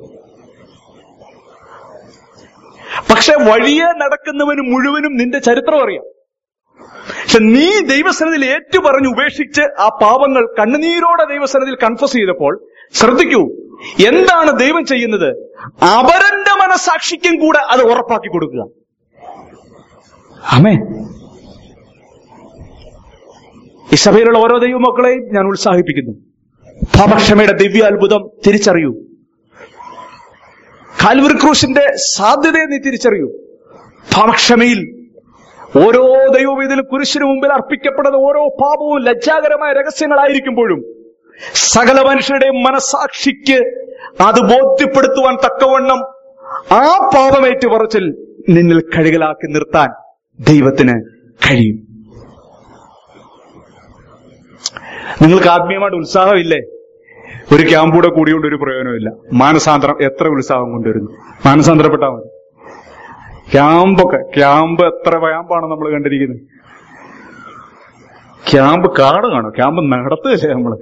പക്ഷെ വഴിയെ നടക്കുന്നവന് മുഴുവനും നിന്റെ ചരിത്രം അറിയാം. പക്ഷെ നീ ദൈവസന്നിധിയിൽ ഏറ്റുപറഞ്ഞ് ഉപേക്ഷിച്ച് ആ പാപങ്ങൾ കണ്ണുനീരോടെ ദൈവസന്നിധിയിൽ കൺഫസ് ചെയ്തപ്പോൾ ശ്രദ്ധിക്കൂ, എന്താണ് ദൈവം ചെയ്യുന്നത്? അവരന്റെ മനസാക്ഷിക്കും കൂടെ അത് ഉറപ്പാക്കി കൊടുക്കുക. ആമേൻ. ഈ സഭയിലുള്ള ഓരോ ദൈവമക്കളെയും ഞാൻ ഉത്സാഹിപ്പിക്കുന്നു. പാപക്ഷമയുടെ ദിവ്യ അത്ഭുതം തിരിച്ചറിയൂ. കാൽവരി ക്രൂശിന്റെ സാധ്യതയെ നീ തിരിച്ചറിയൂ. പാപക്ഷമയിൽ ഓരോ ദൈവവേദിയിലും കുരിശിന് മുമ്പിൽ അർപ്പിക്കപ്പെടുന്ന ഓരോ പാപവും ലജ്ജാകരമായ രഹസ്യങ്ങളായിരിക്കുമ്പോഴും സകല മനുഷ്യരുടെയും മനസാക്ഷിക്ക് അത് ബോധ്യപ്പെടുത്തുവാൻ തക്കവണ്ണം ആ പാപമേറ്റു പറച്ചിൽ നിന്നിൽ കഴുകലാക്കി നിർത്താൻ ദൈവത്തിന് കഴിയും. നിങ്ങൾക്ക് ആത്മീയമായിട്ട് ഉത്സാഹമില്ലേ? ഒരു ക്യാമ്പൂടെ കൂടിയോണ്ട് ഒരു പ്രയോജനമില്ല. മാനസാന്തരം എത്ര ഉത്സാഹം കൊണ്ടുവരുന്നു. മാനസാന്തരപ്പെട്ടാൽ മതി. ക്യാമ്പൊക്കെ ക്യാമ്പ് എത്ര ക്യാമ്പാണ് നമ്മൾ കണ്ടിരിക്കുന്നത്. ക്യാമ്പ് കാട് കാണും, ക്യാമ്പ് നടത്തുകയല്ലേ നമ്മള്.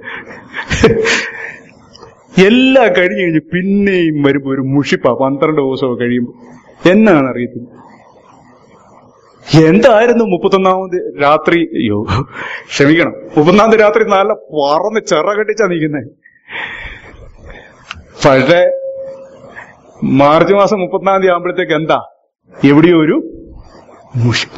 എല്ലാം കഴിഞ്ഞു കഴിഞ്ഞ് പിന്നെയും വരുമ്പോ ഒരു മുഷിപ്പാ. പന്ത്രണ്ട് ദിവസമൊക്കെ കഴിയുമ്പോ എന്നാണ് അറിയത്തില്ല. എന്തായിരുന്നു മുപ്പത്തൊന്നാമത് രാത്രി? അയ്യോ ക്ഷമിക്കണം, മുപ്പത്തൊന്നാമത് രാത്രി നല്ല പറന്ന് ചെറ കെട്ടിച്ചാ നിൽക്കുന്നേ. പക്ഷേ മാർച്ച് മാസം മുപ്പത്തിനാം തീയതി ആകുമ്പോഴത്തേക്ക് എന്താ എവിടെയോ ഒരു മുഷിപ്പ.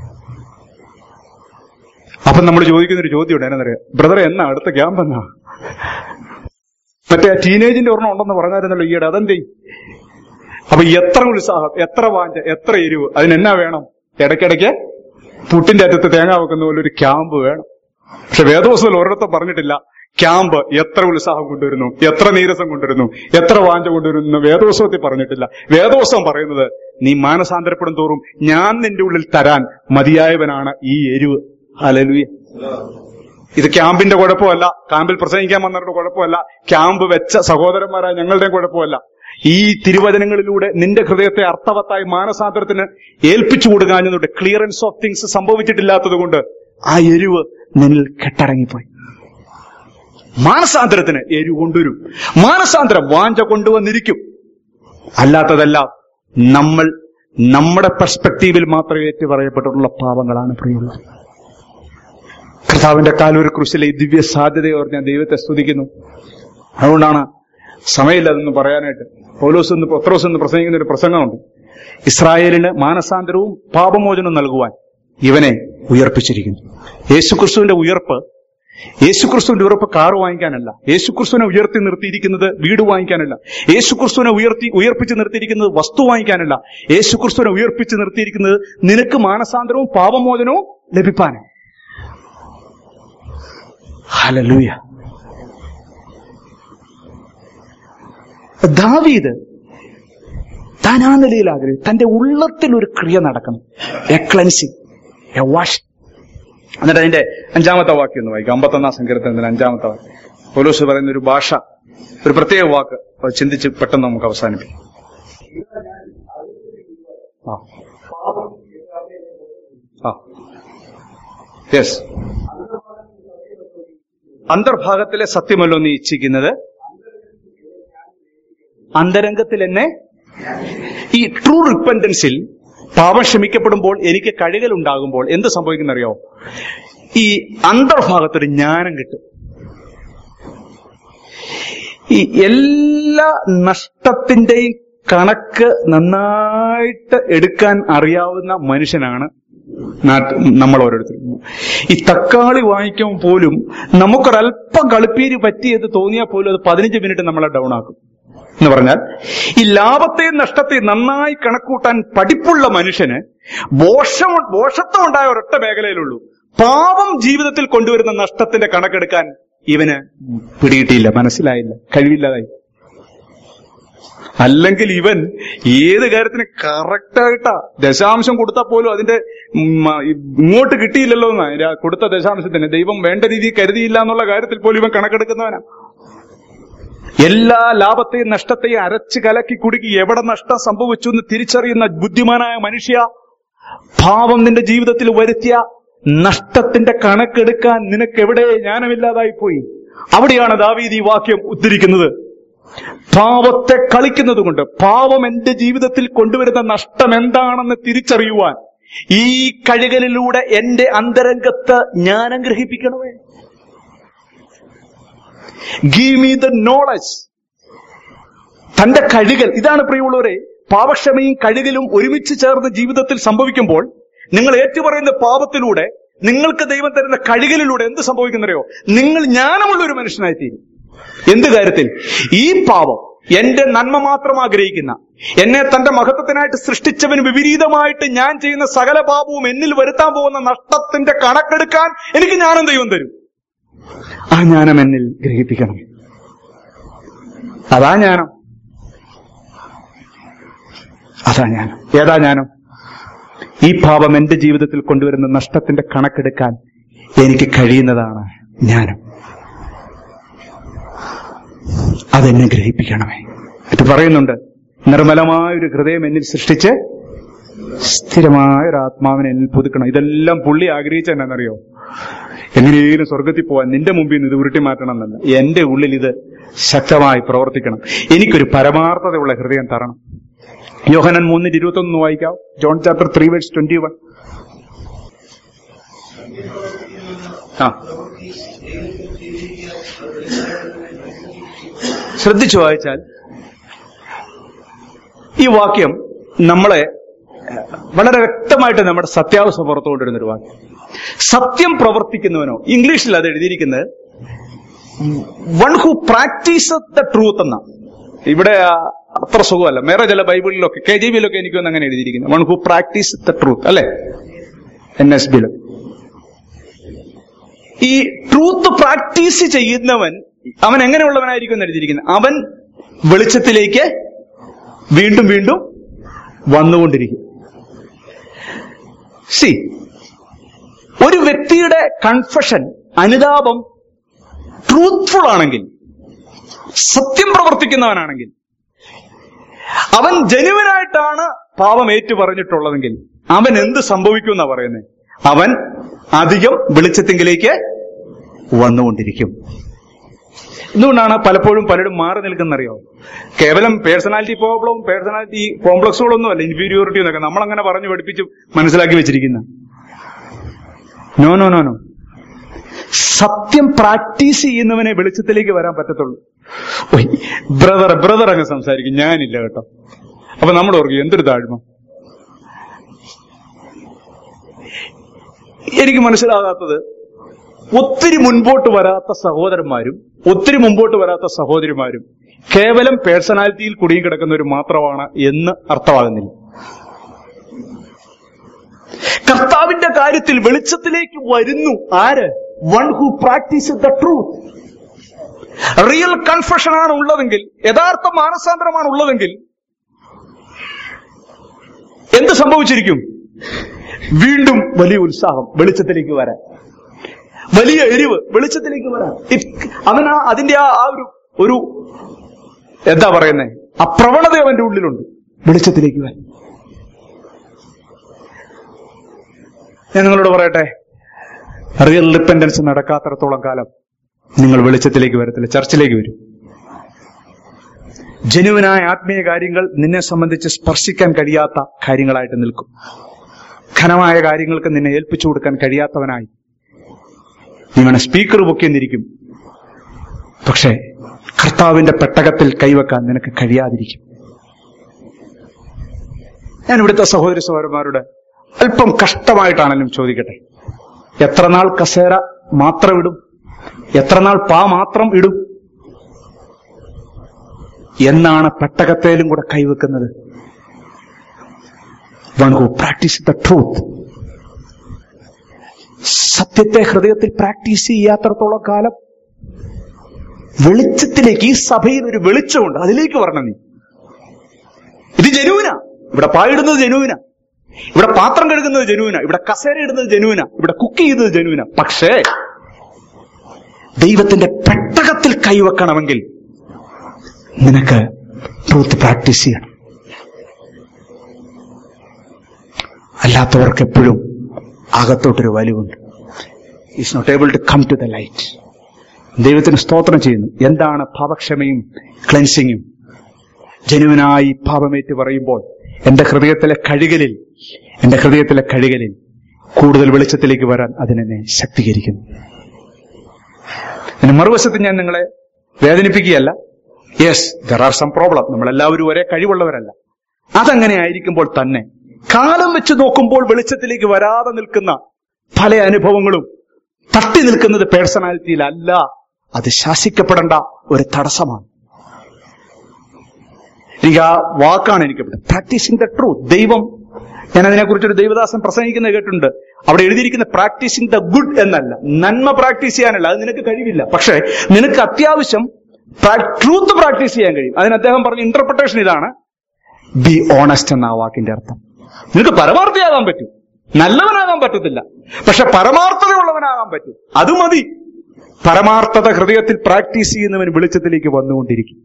അപ്പൊ നമ്മൾ ചോദിക്കുന്നൊരു ചോദ്യമുണ്ട്, എന്നറിയാം, ബ്രദറെ എന്നാ അടുത്ത ക്യാമ്പ് എന്നാ? മറ്റേ ടീനേജിന്റെ ഒരെണ്ണം ഉണ്ടെന്ന് പറഞ്ഞായിരുന്നല്ലോ ഈയിടെ, അതെന്തേ? അപ്പൊ എത്ര ഉത്സാഹം, എത്ര വാഞ്ച, എത്ര എരിവ്, അതിനെന്നാ വേണം? ഇടയ്ക്കിടയ്ക്ക് പുട്ടിന്റെ അറ്റത്ത് തേങ്ങ വെക്കുന്ന പോലെ ഒരു ക്യാമ്പ് വേണം. പക്ഷെ വേദപുസ്തകത്തിൽ ഒരിടത്തും പറഞ്ഞിട്ടില്ല ക്യാമ്പ് എത്ര ഉത്സാഹം കൊണ്ടുവരുന്നു, എത്ര നീരസം കൊണ്ടുവരുന്നു, എത്ര വാഞ്ച കൊണ്ടുവരുന്നു. വേദപുസ്തകത്തിൽ പറഞ്ഞിട്ടില്ല. വേദപുസ്തകം പറയുന്നത് നീ മാനസാന്തരപ്പെടും തോറും ഞാൻ നിന്റെ ഉള്ളിൽ തരാൻ മതിയായവനാണ് ഈ എരിവ്. ഹല്ലേലൂയ. ഇത് ക്യാമ്പിന്റെ കുഴപ്പമല്ല, ക്യാമ്പിൽ പ്രസംഗിക്കാൻ വന്നവരുടെ കുഴപ്പമല്ല, ക്യാമ്പ് വെച്ച സഹോദരന്മാരായ ഞങ്ങളുടെയും കുഴപ്പമല്ല. ഈ തിരുവചനങ്ങളിലൂടെ നിന്റെ ഹൃദയത്തെ അർത്ഥവത്തായി മാനസാന്തരത്തിന് ഏൽപ്പിച്ചു കൊടുക്കാഞ്ഞതുകൊണ്ട്, ക്ലിയറൻസ് ഓഫ് തിങ്സ് സംഭവിച്ചിട്ടില്ലാത്തത് കൊണ്ട് ആ എരിവ് നിന്നിൽ കെട്ടടങ്ങിപ്പോയി. മാനസാന്തരത്തിന് എരിവ് കൊണ്ടുവരും. മാനസാന്തരം വാഞ്ച കൊണ്ടുവന്നിരിക്കും. അല്ലാത്തതെല്ലാം നമ്മൾ നമ്മുടെ പെർസ്പെക്ടീവിൽ മാത്രമേ ഏറ്റു പറയപ്പെട്ടിട്ടുള്ള പാപങ്ങളാണ് പ്രിയമുള്ളത്. കർത്താവിന്റെ കാൽവരി ക്രൂശിലെ ഈ ദിവ്യ സാധ്യതയോർ ഞാൻ ദൈവത്തെ സ്തുതിക്കുന്നു. അതുകൊണ്ടാണ് സമയമില്ലതെന്ന് പറയാനായിട്ട് പൗലോസ് എന്ന് പത്രോസ് എന്ന് പ്രസംഗിക്കുന്ന ഒരു പ്രസംഗമുണ്ട്. ഇസ്രായേലിന് മാനസാന്തരവും പാപമോചനവും നൽകുവാൻ ഇവനെ ഉയർപ്പിച്ചിരിക്കുന്നു. യേശുക്രിസ്തുവിന്റെ ഉയർപ്പ് യേശുക്രിസ്തുവിന്റെ ഉയർപ്പ് കാറ് വാങ്ങിക്കാനല്ല. യേശുക്രിസ്തുവിനെ ഉയർത്തി നിർത്തിയിരിക്കുന്നത് വീട് വാങ്ങിക്കാനല്ല. യേശുക്രിസ്തുവിനെ ഉയർത്തി ഉയർപ്പിച്ച് നിർത്തിയിരിക്കുന്നത് വസ്തു വാങ്ങിക്കാനല്ല. യേശുക്രിസ്തുവിനെ ഉയർപ്പിച്ച് നിർത്തിയിരിക്കുന്നത് നിനക്ക് മാനസാന്തരവും പാപമോചനവും ലഭിപ്പാനാണ്. ഹല്ലേലൂയ. ദാവീദ് താൻ ആ നിലയിൽ ആഗ്രഹിച്ചു. തന്റെ ഉള്ളത്തിൽ ഒരു ക്രിയ നടക്കണം, എ ക്ലെൻസിങ്, എ വാഷ്. എന്നിട്ട് അതിന്റെ അഞ്ചാമത്തെ വാക്യം ഒന്ന് വായിക്കാം. അമ്പത്തൊന്നാം സങ്കീർത്തനത്തിന്റെ അഞ്ചാമത്തെ വാക്യം. പൗലോസ് പറയുന്ന ഒരു ഭാഷ, ഒരു പ്രത്യേക വാക്ക്, അത് ചിന്തിച്ച് പെട്ടെന്ന് നമുക്ക് അവസാനിപ്പിക്കാം. ആ ആ യെസ്. അന്തർഭാഗത്തിലെ സത്യമല്ലോ നീ ഇച്ഛിക്കുന്നത്, അന്തരംഗത്തിൽ എന്നെ. ഈ ട്രൂ റിപ്പന്റൻസിൽ പാപം ക്ഷമിക്കപ്പെടുമ്പോൾ എനിക്ക് കഴുകൽ ഉണ്ടാകുമ്പോൾ എന്ത് സംഭവിക്കുന്നറിയോ? ഈ അന്തർഭാഗത്തൊരു ജ്ഞാനം കിട്ടും. ഈ എല്ലാ നഷ്ടത്തിന്റെയും കണക്ക് നന്നായിട്ട് എടുക്കാൻ അറിയാവുന്ന മനുഷ്യനാണ് നമ്മൾ ഓരോരുത്തരും. ഈ തക്കാളി വാങ്ങിക്കുമ്പോൾ പോലും നമുക്കൊരല്പം കളിപ്പീര് പറ്റിയത് തോന്നിയാൽ പോലും അത് പതിനഞ്ച് മിനിറ്റ് നമ്മളെ ഡൗൺ ആക്കും. എന്ന് പറഞ്ഞാൽ ഈ ലാഭത്തെയും നഷ്ടത്തെയും നന്നായി കണക്കൂട്ടാൻ പഠിപ്പുള്ള മനുഷ്യന് ദോഷം ദോഷത്വം ഉണ്ടായ ഒരൊറ്റ മേഖലയിലുള്ളൂ. പാപം ജീവിതത്തിൽ കൊണ്ടുവരുന്ന നഷ്ടത്തിന്റെ കണക്കെടുക്കാൻ ഇവന് പിടികിട്ടിയില്ല, മനസ്സിലായില്ല, കഴിവില്ലാതായി. അല്ലെങ്കിൽ ഇവൻ ഏത് കാര്യത്തിന് കറക്റ്റായിട്ടാ ദശാംശം കൊടുത്താൽ പോലും അതിന്റെ ഇങ്ങോട്ട് കിട്ടിയില്ലല്ലോ എന്നാ കൊടുത്ത ദശാംശത്തിന് ദൈവം വേണ്ട രീതിയിൽ കരുതിയില്ല എന്നുള്ള കാര്യത്തിൽ പോലും ഇവൻ കണക്കെടുക്കുന്നവനാ. എല്ലാ ലാഭത്തെയും നഷ്ടത്തെയും അരച്ച് കലക്കി കുടുക്കി എവിടെ നഷ്ടം സംഭവിച്ചു എന്ന് തിരിച്ചറിയുന്ന ബുദ്ധിമാനായ മനുഷ്യ, പാപം നിന്റെ ജീവിതത്തിൽ വരുത്തിയ നഷ്ടത്തിന്റെ കണക്കെടുക്കാൻ നിനക്ക് എവിടെ ജ്ഞാനമില്ലാതായി പോയി. അവിടെയാണ് ദാവീദ് ഈ വാക്യം ഉദ്ധരിക്കുന്നത്. പാപത്തെ കളിക്കുന്നത് കൊണ്ട്, പാപം എന്റെ ജീവിതത്തിൽ കൊണ്ടുവരുന്ന നഷ്ടം എന്താണെന്ന് തിരിച്ചറിയുവാൻ ഈ കഴുകലിലൂടെ എന്റെ അന്തരംഗത്ത് ജ്ഞാനം ഗ്രഹിപ്പിക്കണമേ. Give me the knowledge. തന്റെ കഴുകൽ ഇതാണ് പ്രിയമുള്ളവരെ. പാപക്ഷമയും കഴുകലും ഒരുമിച്ച് ചേർന്ന് ജീവിതത്തിൽ സംഭവിക്കുമ്പോൾ നിങ്ങൾ ഏറ്റുപറയുന്ന പാപത്തിലൂടെ നിങ്ങൾക്ക് ദൈവം തരുന്ന കഴുകലിലൂടെ എന്ത് സംഭവിക്കുന്നറിയോ? നിങ്ങൾ ജ്ഞാനമുള്ള ഒരു മനുഷ്യനായിത്തീരും. എന്ത് കാര്യത്തിൽ? ഈ പാപം എന്റെ നന്മ മാത്രം ആഗ്രഹിക്കുന്ന, എന്നെ തന്റെ മഹത്വത്തിനായിട്ട് സൃഷ്ടിച്ചവന് വിപരീതമായിട്ട് ഞാൻ ചെയ്യുന്ന സകല പാപവും എന്നിൽ വരുത്താൻ പോകുന്ന നഷ്ടത്തിന്റെ കണക്കെടുക്കാൻ എനിക്ക് ജ്ഞാനം ദൈവം തരും. ആ ജ്ഞാനം എന്നിൽ ഗ്രഹിപ്പിക്കണം. അതാ ജ്ഞാനം. അതാ ജ്ഞാനം. ഏതാ ജ്ഞാനം? ഈ പാപം എന്റെ ജീവിതത്തിൽ കൊണ്ടുവരുന്ന നഷ്ടത്തിന്റെ കണക്കെടുക്കാൻ എനിക്ക് കഴിയുന്നതാണ് ജ്ഞാനം. അതെന്നെ ഗ്രഹിപ്പിക്കണമേ. ഇത് പറയുന്നുണ്ട്, നിർമ്മലമായൊരു ഹൃദയം എന്നിൽ സൃഷ്ടിച്ച് സ്ഥിരമായ ഒരു ആത്മാവിനെ എന്നിൽ പുതുക്കണം. ഇതെല്ലാം പുള്ളി ആഗ്രഹിച്ച എന്നാണെന്നറിയോ? എങ്ങനെയും സ്വർഗത്തിൽ പോവാൻ, നിന്റെ മുമ്പിൽ നിന്ന് ഇത് ഉരുട്ടി മാറ്റണം എന്നല്ല, എന്റെ ഉള്ളിൽ ഇത് ശക്തമായി പ്രവർത്തിക്കണം. എനിക്കൊരു പരമാർത്ഥതയുള്ള ഹൃദയം തരണം. യോഹന്നാൻ മൂന്നിന്റെ ഇരുപത്തി ഒന്ന് വായിക്കാം. John chapter three verse twenty one. ആ ശ്രദ്ധിച്ചു വായിച്ചാൽ ഈ വാക്യം നമ്മളെ വളരെ വ്യക്തമായിട്ട് നമ്മുടെ സത്യാവസ്ഥ പുറത്തുകൊണ്ടിരുന്നൊരു വാക്യം. സത്യം പ്രവർത്തിക്കുന്നവനോ, ഇംഗ്ലീഷിൽ അത് എഴുതിയിരിക്കുന്നത് one who practice the truth എന്ന. ഇവിടെ അത്ര സുഖമല്ല. വേറെ ചില ബൈബിളിലൊക്കെ കെ ജി ബിയിലൊക്കെ എനിക്കൊന്ന് അങ്ങനെ എഴുതിയിരിക്കുന്നത്, one who practice the truth, അല്ലെ? എൻ എസ് ബിയിലും. ഈ ട്രൂത്ത് പ്രാക്ടീസ് ചെയ്യുന്നവൻ അവൻ എങ്ങനെയുള്ളവനായിരിക്കും എന്ന് എഴുതിയിരിക്കുന്നത്? അവൻ വെളിച്ചത്തിലേക്ക് വീണ്ടും വീണ്ടും വന്നുകൊണ്ടിരിക്കും. സി, ഒരു വ്യക്തിയുടെ കൺഫഷൻ, അനുതാപം ട്രൂത്ത്ഫുൾ ആണെങ്കിൽ, സത്യം പ്രവർത്തിക്കുന്നവനാണെങ്കിൽ, അവൻ ജനുവനായിട്ടാണ് പാപം ഏറ്റു പറഞ്ഞിട്ടുള്ളതെങ്കിൽ അവൻ എന്ത് സംഭവിക്കും എന്നാ പറയുന്നത്? അവൻ അധികം വെളിച്ചത്തിങ്കിലേക്ക് വന്നുകൊണ്ടിരിക്കും. എന്തുകൊണ്ടാണ് പലപ്പോഴും പലരും മാറി നിൽക്കുന്നറിയോ? കേവലം പേഴ്സണാലിറ്റി പ്രോബ്ലവും പേഴ്സണാലിറ്റി കോംപ്ലക്സുകളൊന്നും അല്ല, ഇൻഫീരിയോറിറ്റി എന്നൊക്കെ നമ്മളങ്ങനെ പറഞ്ഞു പഠിപ്പിച്ച് മനസ്സിലാക്കി വെച്ചിരിക്കുന്ന. നോ നോ നോ നോ സത്യം പ്രാക്ടീസ് ചെയ്യുന്നവനെ വെളിച്ചത്തിലേക്ക് വരാൻ പറ്റത്തുള്ളൂ. ബ്രദർ ബ്രദർ അങ്ങ് സംസാരിക്കും, ഞാനില്ല കേട്ടോ. അപ്പൊ നമ്മൾ ഓർക്കും എന്തൊരു താഴ്മ. എനിക്ക് മനസ്സിലാകാത്തത്, ഒത്തിരി മുൻപോട്ട് വരാത്ത സഹോദരന്മാരും ഒത്തിരി മുമ്പോട്ട് വരാത്ത സഹോദരിമാരും കേവലം പേഴ്സണാലിറ്റിയിൽ കുടുങ്ങിക്കിടക്കുന്നവർ മാത്രമാണ് എന്ന് അർത്ഥമാകുന്നില്ല. കർത്താവിന്റെ കാര്യത്തിൽ വെളിച്ചത്തിലേക്ക് വരുന്നു ആര്? One who practice the truth. Real confession ആണ് ഉള്ളതെങ്കിൽ, യഥാർത്ഥ മാനസാന്തരമാണ് ഉള്ളതെങ്കിൽ എന്ത് സംഭവിച്ചിരിക്കും? വീണ്ടും വലിയ ഉത്സാഹം വെളിച്ചത്തിലേക്ക് വരാൻ, വലിയ എരിവ് വെളിച്ചത്തിലേക്ക് വരാൻ. അവൻ ആ അതിന്റെ ആ ഒരു ഒരു എന്താ പറയുന്നേ, ആ പ്രവണത അവന്റെ ഉള്ളിലുണ്ട് വെളിച്ചത്തിലേക്ക് വരാൻ. ഞാൻ നിങ്ങളോട് പറയട്ടെ, റിയൽ റിപ്പന്റൻസ് നടക്കാത്തിടത്തോളം കാലം നിങ്ങൾ വെളിച്ചത്തിലേക്ക് വരത്തില്ല, ചർച്ചിലേക്ക് വരും. ജനുവിനായ ആത്മീയ കാര്യങ്ങൾ നിന്നെ സംബന്ധിച്ച് സ്പർശിക്കാൻ കഴിയാത്ത കാര്യങ്ങളായിട്ട് നിൽക്കും. ഘനമായ കാര്യങ്ങൾക്ക് നിന്നെ ഏൽപ്പിച്ചു കൊടുക്കാൻ കഴിയാത്തവനായി നിങ്ങളെ സ്പീക്കർ പൊക്കിയെന്നിരിക്കും. പക്ഷേ കർത്താവിന്റെ പെട്ടകത്തിൽ കൈവെക്കാൻ നിനക്ക് കഴിയാതിരിക്കും. ഞാൻ ഇവിടുത്തെ സഹോദരി സഹോദരന്മാരോട് അല്പം കഷ്ടമായിട്ടാണെങ്കിലും ചോദിക്കട്ടെ, എത്ര നാൾ കസേര മാത്രം ഇടും? എത്ര നാൾ പാ മാത്രം ഇടും? എന്നാണ് പെട്ടകത്തേലും കൂടെ കൈവെക്കുന്നത്? One who practice the truth. സത്യത്തെ ഹൃദയത്തിൽ പ്രാക്ടീസ് ചെയ്യാത്തടത്തോളം കാലം വെളിച്ചത്തിലേക്ക്, ഈ സഭയിൽ ഒരു വെളിച്ചമുണ്ട്, അതിലേക്ക് വരണം നീ. ഇത് ജനുവിന. ഇവിടെ പായിടുന്നത് ജനുവിന, ഇവിടെ പാത്രം കഴുകുന്നത് ജനുവിന, ഇവിടെ കസേര ഇടുന്നത് ജനുവിന, ഇവിടെ കുക്ക് ചെയ്യുന്നത് ജനുവിന. പക്ഷേ ദൈവത്തിന്റെ പെട്ടകത്തിൽ കൈവെക്കണമെങ്കിൽ നിനക്ക് ട്രൂത്ത് പ്രാക്ടീസ് ചെയ്യണം. അല്ലാത്തവർക്ക് എപ്പോഴും അകത്തോട്ടൊരു വലിവുണ്ട്. Is not able to come to the light. ദൈവത്തിന് സ്തോത്രം ചെയ്യുന്നു. എന്താണ് പാപക്ഷമയും ക്ലെൻസിങ്ങും? ജനുവിനായി പാപമേറ്റ് പറയുമ്പോൾ എന്റെ ഹൃദയത്തിലെ കഴുകലിൽ എന്റെ ഹൃദയത്തിലെ കഴുകലിൽ കൂടുതൽ വെളിച്ചത്തിലേക്ക് വരാൻ അതിനെന്നെ ശക്തീകരിക്കുന്നു. അതിന് മറുവശത്ത് ഞാൻ നിങ്ങളെ വേദനിപ്പിക്കുകയല്ല. Yes, there are some problem. നമ്മളെല്ലാവരും ഒരേ കഴിവുള്ളവരല്ല. അതങ്ങനെ ആയിരിക്കുമ്പോൾ തന്നെ കാലം വെച്ച് നോക്കുമ്പോൾ വെളിച്ചത്തിലേക്ക് വരാതെ നിൽക്കുന്ന പല അനുഭവങ്ങളും തട്ടി നിൽക്കുന്നത് പേഴ്സണാലിറ്റിയിലല്ല, അത് ശാസിക്കപ്പെടേണ്ട ഒരു തടസ്സമാണ്. എനിക്ക് ആ വാക്കാണ് എനിക്ക് പ്രാക്ടീസിങ് ദ ട്രൂത്ത്. ദൈവം, ഞാൻ അതിനെക്കുറിച്ചൊരു ദൈവദാസൻ പ്രസംഗിക്കുന്നത് കേട്ടിട്ടുണ്ട്. അവിടെ എഴുതിയിരിക്കുന്ന പ്രാക്ടീസിങ് ദ ഗുഡ് എന്നല്ല, നന്മ പ്രാക്ടീസ് ചെയ്യാനല്ല, അത് നിനക്ക് കഴിവില്ല. പക്ഷെ നിനക്ക് അത്യാവശ്യം ട്രൂത്ത് പ്രാക്ടീസ് ചെയ്യാൻ കഴിയും. അതിന് അദ്ദേഹം പറഞ്ഞ ഇന്റർപ്രിട്ടേഷൻ ഇതാണ്, ബി ഓണസ്റ്റ് എന്ന ആ വാക്കിന്റെ അർത്ഥം. നിനക്ക് പരമാർത്ഥിയാകാൻ പറ്റും, നല്ലവനാകാൻ പറ്റത്തില്ല, പക്ഷെ പരമാർത്ഥതയുള്ളവനാകാൻ പറ്റും. അത് മതി. പരമാർത്ഥത ഹൃദയത്തിൽ പ്രാക്ടീസ് ചെയ്യുന്നവൻ വെളിച്ചത്തിലേക്ക് വന്നുകൊണ്ടിരിക്കും.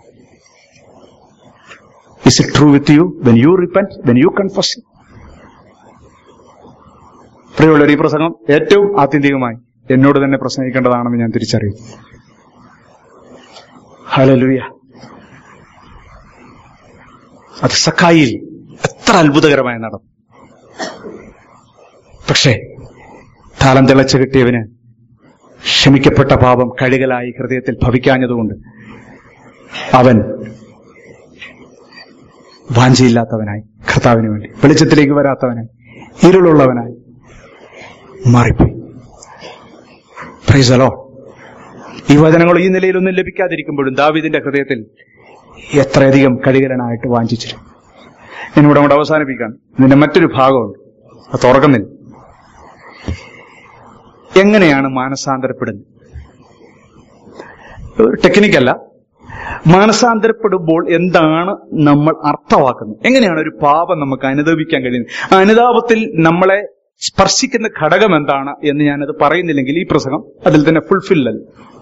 Is it true with you when you repent, when you confess? പ്രിയമുള്ളവർ, ഈ പ്രസംഗം ഏറ്റവും ആത്യന്തികമായി എന്നോട് തന്നെ പ്രസംഗിക്കേണ്ടതാണെന്ന് ഞാൻ തിരിച്ചറിയും. ഹല്ലേലൂയ. അത് സക്കായിൽ എത്ര അത്ഭുതകരമായി നടന്നു. പക്ഷേ താലം തിളച്ചു കിട്ടിയവന് ക്ഷമിക്കപ്പെട്ട പാപം കഴുകലായി ഹൃദയത്തിൽ ഭവിക്കാഞ്ഞതുകൊണ്ട് അവൻ വാഞ്ചയില്ലാത്തവനായി, കർത്താവിന് വേണ്ടി വെളിച്ചത്തിലേക്ക് വരാത്തവനായി, ഇരുളുള്ളവനായി മാറിപ്പോയി. Praise the Lord. ഈ വചനങ്ങൾ ഈ നിലയിലൊന്നും ലഭിക്കാതിരിക്കുമ്പോഴും ദാവീദിന്റെ ഹൃദയത്തിൽ എത്രയധികം കഴുകരനായിട്ട് വാഞ്ചിച്ചിരും. ഞാനിവിടെ അങ്ങോട്ട് അവസാനിപ്പിക്കുകയാണ്. ഇതിന്റെ മറ്റൊരു ഭാഗമുണ്ട്, അത് തുറക്കുന്നില്ല. എങ്ങനെയാണ് മാനസാന്തരപ്പെടുന്നത്? ഒരു ടെക്നിക്കല്ല. മാനസാന്തരപ്പെടുമ്പോൾ എന്താണ് നമ്മൾ അർത്ഥമാക്കുന്നത്? എങ്ങനെയാണ് ഒരു പാപം നമുക്ക് അനുദപിക്കാൻ കഴിയുന്നത്? ആ അനുതാപത്തിൽ നമ്മളെ സ്പർശിക്കുന്ന ഘടകം എന്താണ് എന്ന് ഞാനത് പറയുന്നില്ലെങ്കിൽ ഈ പ്രസംഗം അതിൽ തന്നെ ഫുൾഫിൽ അല്ല.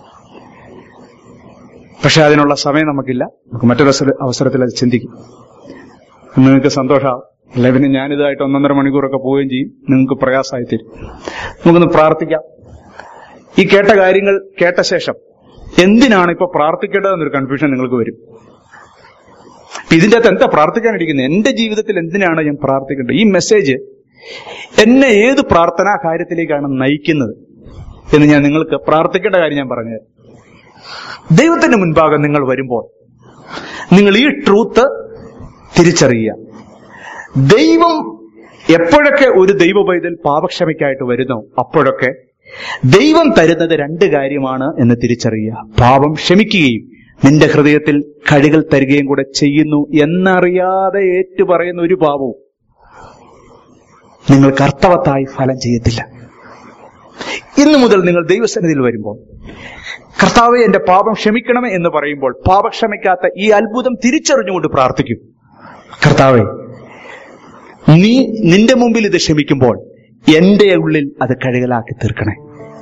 പക്ഷെ അതിനുള്ള സമയം നമുക്കില്ല. നമുക്ക് മറ്റൊരു അവസരത്തിൽ അത് ചിന്തിക്കും. നിങ്ങൾക്ക് സന്തോഷമാവും. അല്ലെ പിന്നെ ഞാനിതായിട്ട് ഒന്നൊന്നര മണിക്കൂറൊക്കെ പോവുകയും ചെയ്യും, നിങ്ങൾക്ക് പ്രയാസമായി തരും. നമുക്കൊന്ന് പ്രാർത്ഥിക്കാം. ഈ കേട്ട കാര്യങ്ങൾ കേട്ട ശേഷം എന്തിനാണ് ഇപ്പൊ പ്രാർത്ഥിക്കേണ്ടതെന്നൊരു കൺഫ്യൂഷൻ നിങ്ങൾക്ക് വരും. ഇതിന്റെ അകത്ത് എന്താ പ്രാർത്ഥിക്കാനിരിക്കുന്നത്? എന്റെ ജീവിതത്തിൽ എന്തിനാണ് ഞാൻ പ്രാർത്ഥിക്കേണ്ടത്? ഈ മെസ്സേജ് എന്നെ ഏത് പ്രാർത്ഥനാ കാര്യത്തിലേക്കാണ് നയിക്കുന്നത് എന്ന് ഞാൻ നിങ്ങൾക്ക് പ്രാർത്ഥിക്കേണ്ട കാര്യം ഞാൻ പറഞ്ഞത്. ദൈവത്തിന്റെ മുൻപാകെ നിങ്ങൾ വരുമ്പോൾ നിങ്ങൾ ഈ ട്രൂത്ത് തിരിച്ചറിയുക. ദൈവം എപ്പോഴൊക്കെ ഒരു ദൈവ പൈതൽ പാപക്ഷമയ്ക്കായിട്ട് വരുന്നോ അപ്പോഴൊക്കെ ദൈവം തരുന്നത് രണ്ട് കാര്യമാണ് എന്ന് തിരിച്ചറിയുക. പാപം ക്ഷമിക്കുകയും നിന്റെ ഹൃദയത്തിൽ കഴുകൽ തരികയും കൂടെ ചെയ്യുന്നു എന്നറിയാതെ ഏറ്റുപറയുന്ന ഒരു പാപവും നിങ്ങൾക്ക് അർത്ഥവത്തായി ഫലം ചെയ്യത്തില്ല. ഇന്നു മുതൽ നിങ്ങൾ ദൈവസന്നിധിയിൽ വരുമ്പോൾ കർത്താവേ എന്റെ പാപം ക്ഷമിക്കണമേ എന്ന് പറയുമ്പോൾ പാപക്ഷമിക്കാത്ത ഈ അത്ഭുതം തിരിച്ചറിഞ്ഞുകൊണ്ട് പ്രാർത്ഥിക്കും. കർത്താവേ, നീ നിന്റെ മുമ്പിൽ ഇത് ക്ഷമിക്കുമ്പോൾ എന്റെ ഉള്ളിൽ അത് കഴുകലാക്കി തീർക്കണേ.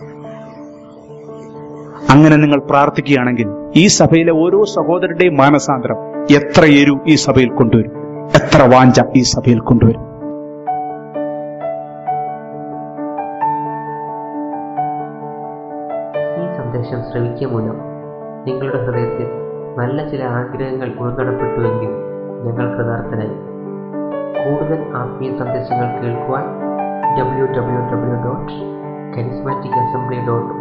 അങ്ങനെ നിങ്ങൾ പ്രാർത്ഥിക്കുകയാണെങ്കിൽ ഈ സഭയിലെ ഓരോ സഹോദരന്റെയും മാനസാന്തരം എത്ര എരു ഈ സഭയിൽ കൊണ്ടുവരും, എത്ര വാഞ്ച ഈ സഭയിൽ കൊണ്ടുവരും. ഈ സന്ദേശം ശ്രവിക്കുക മൂലം നിങ്ങളുടെ ഹൃദയത്തിൽ നല്ല ചില ആഗ്രഹങ്ങൾ ഉൾനടപ്പെട്ടുവെങ്കിൽ ഞങ്ങൾ കൃതാർത്ഥരായി. കൂടുതൽ ആത്മീയ സന്ദേശങ്ങൾ കേൾക്കുവാൻ W W W dot charismatic assembly dot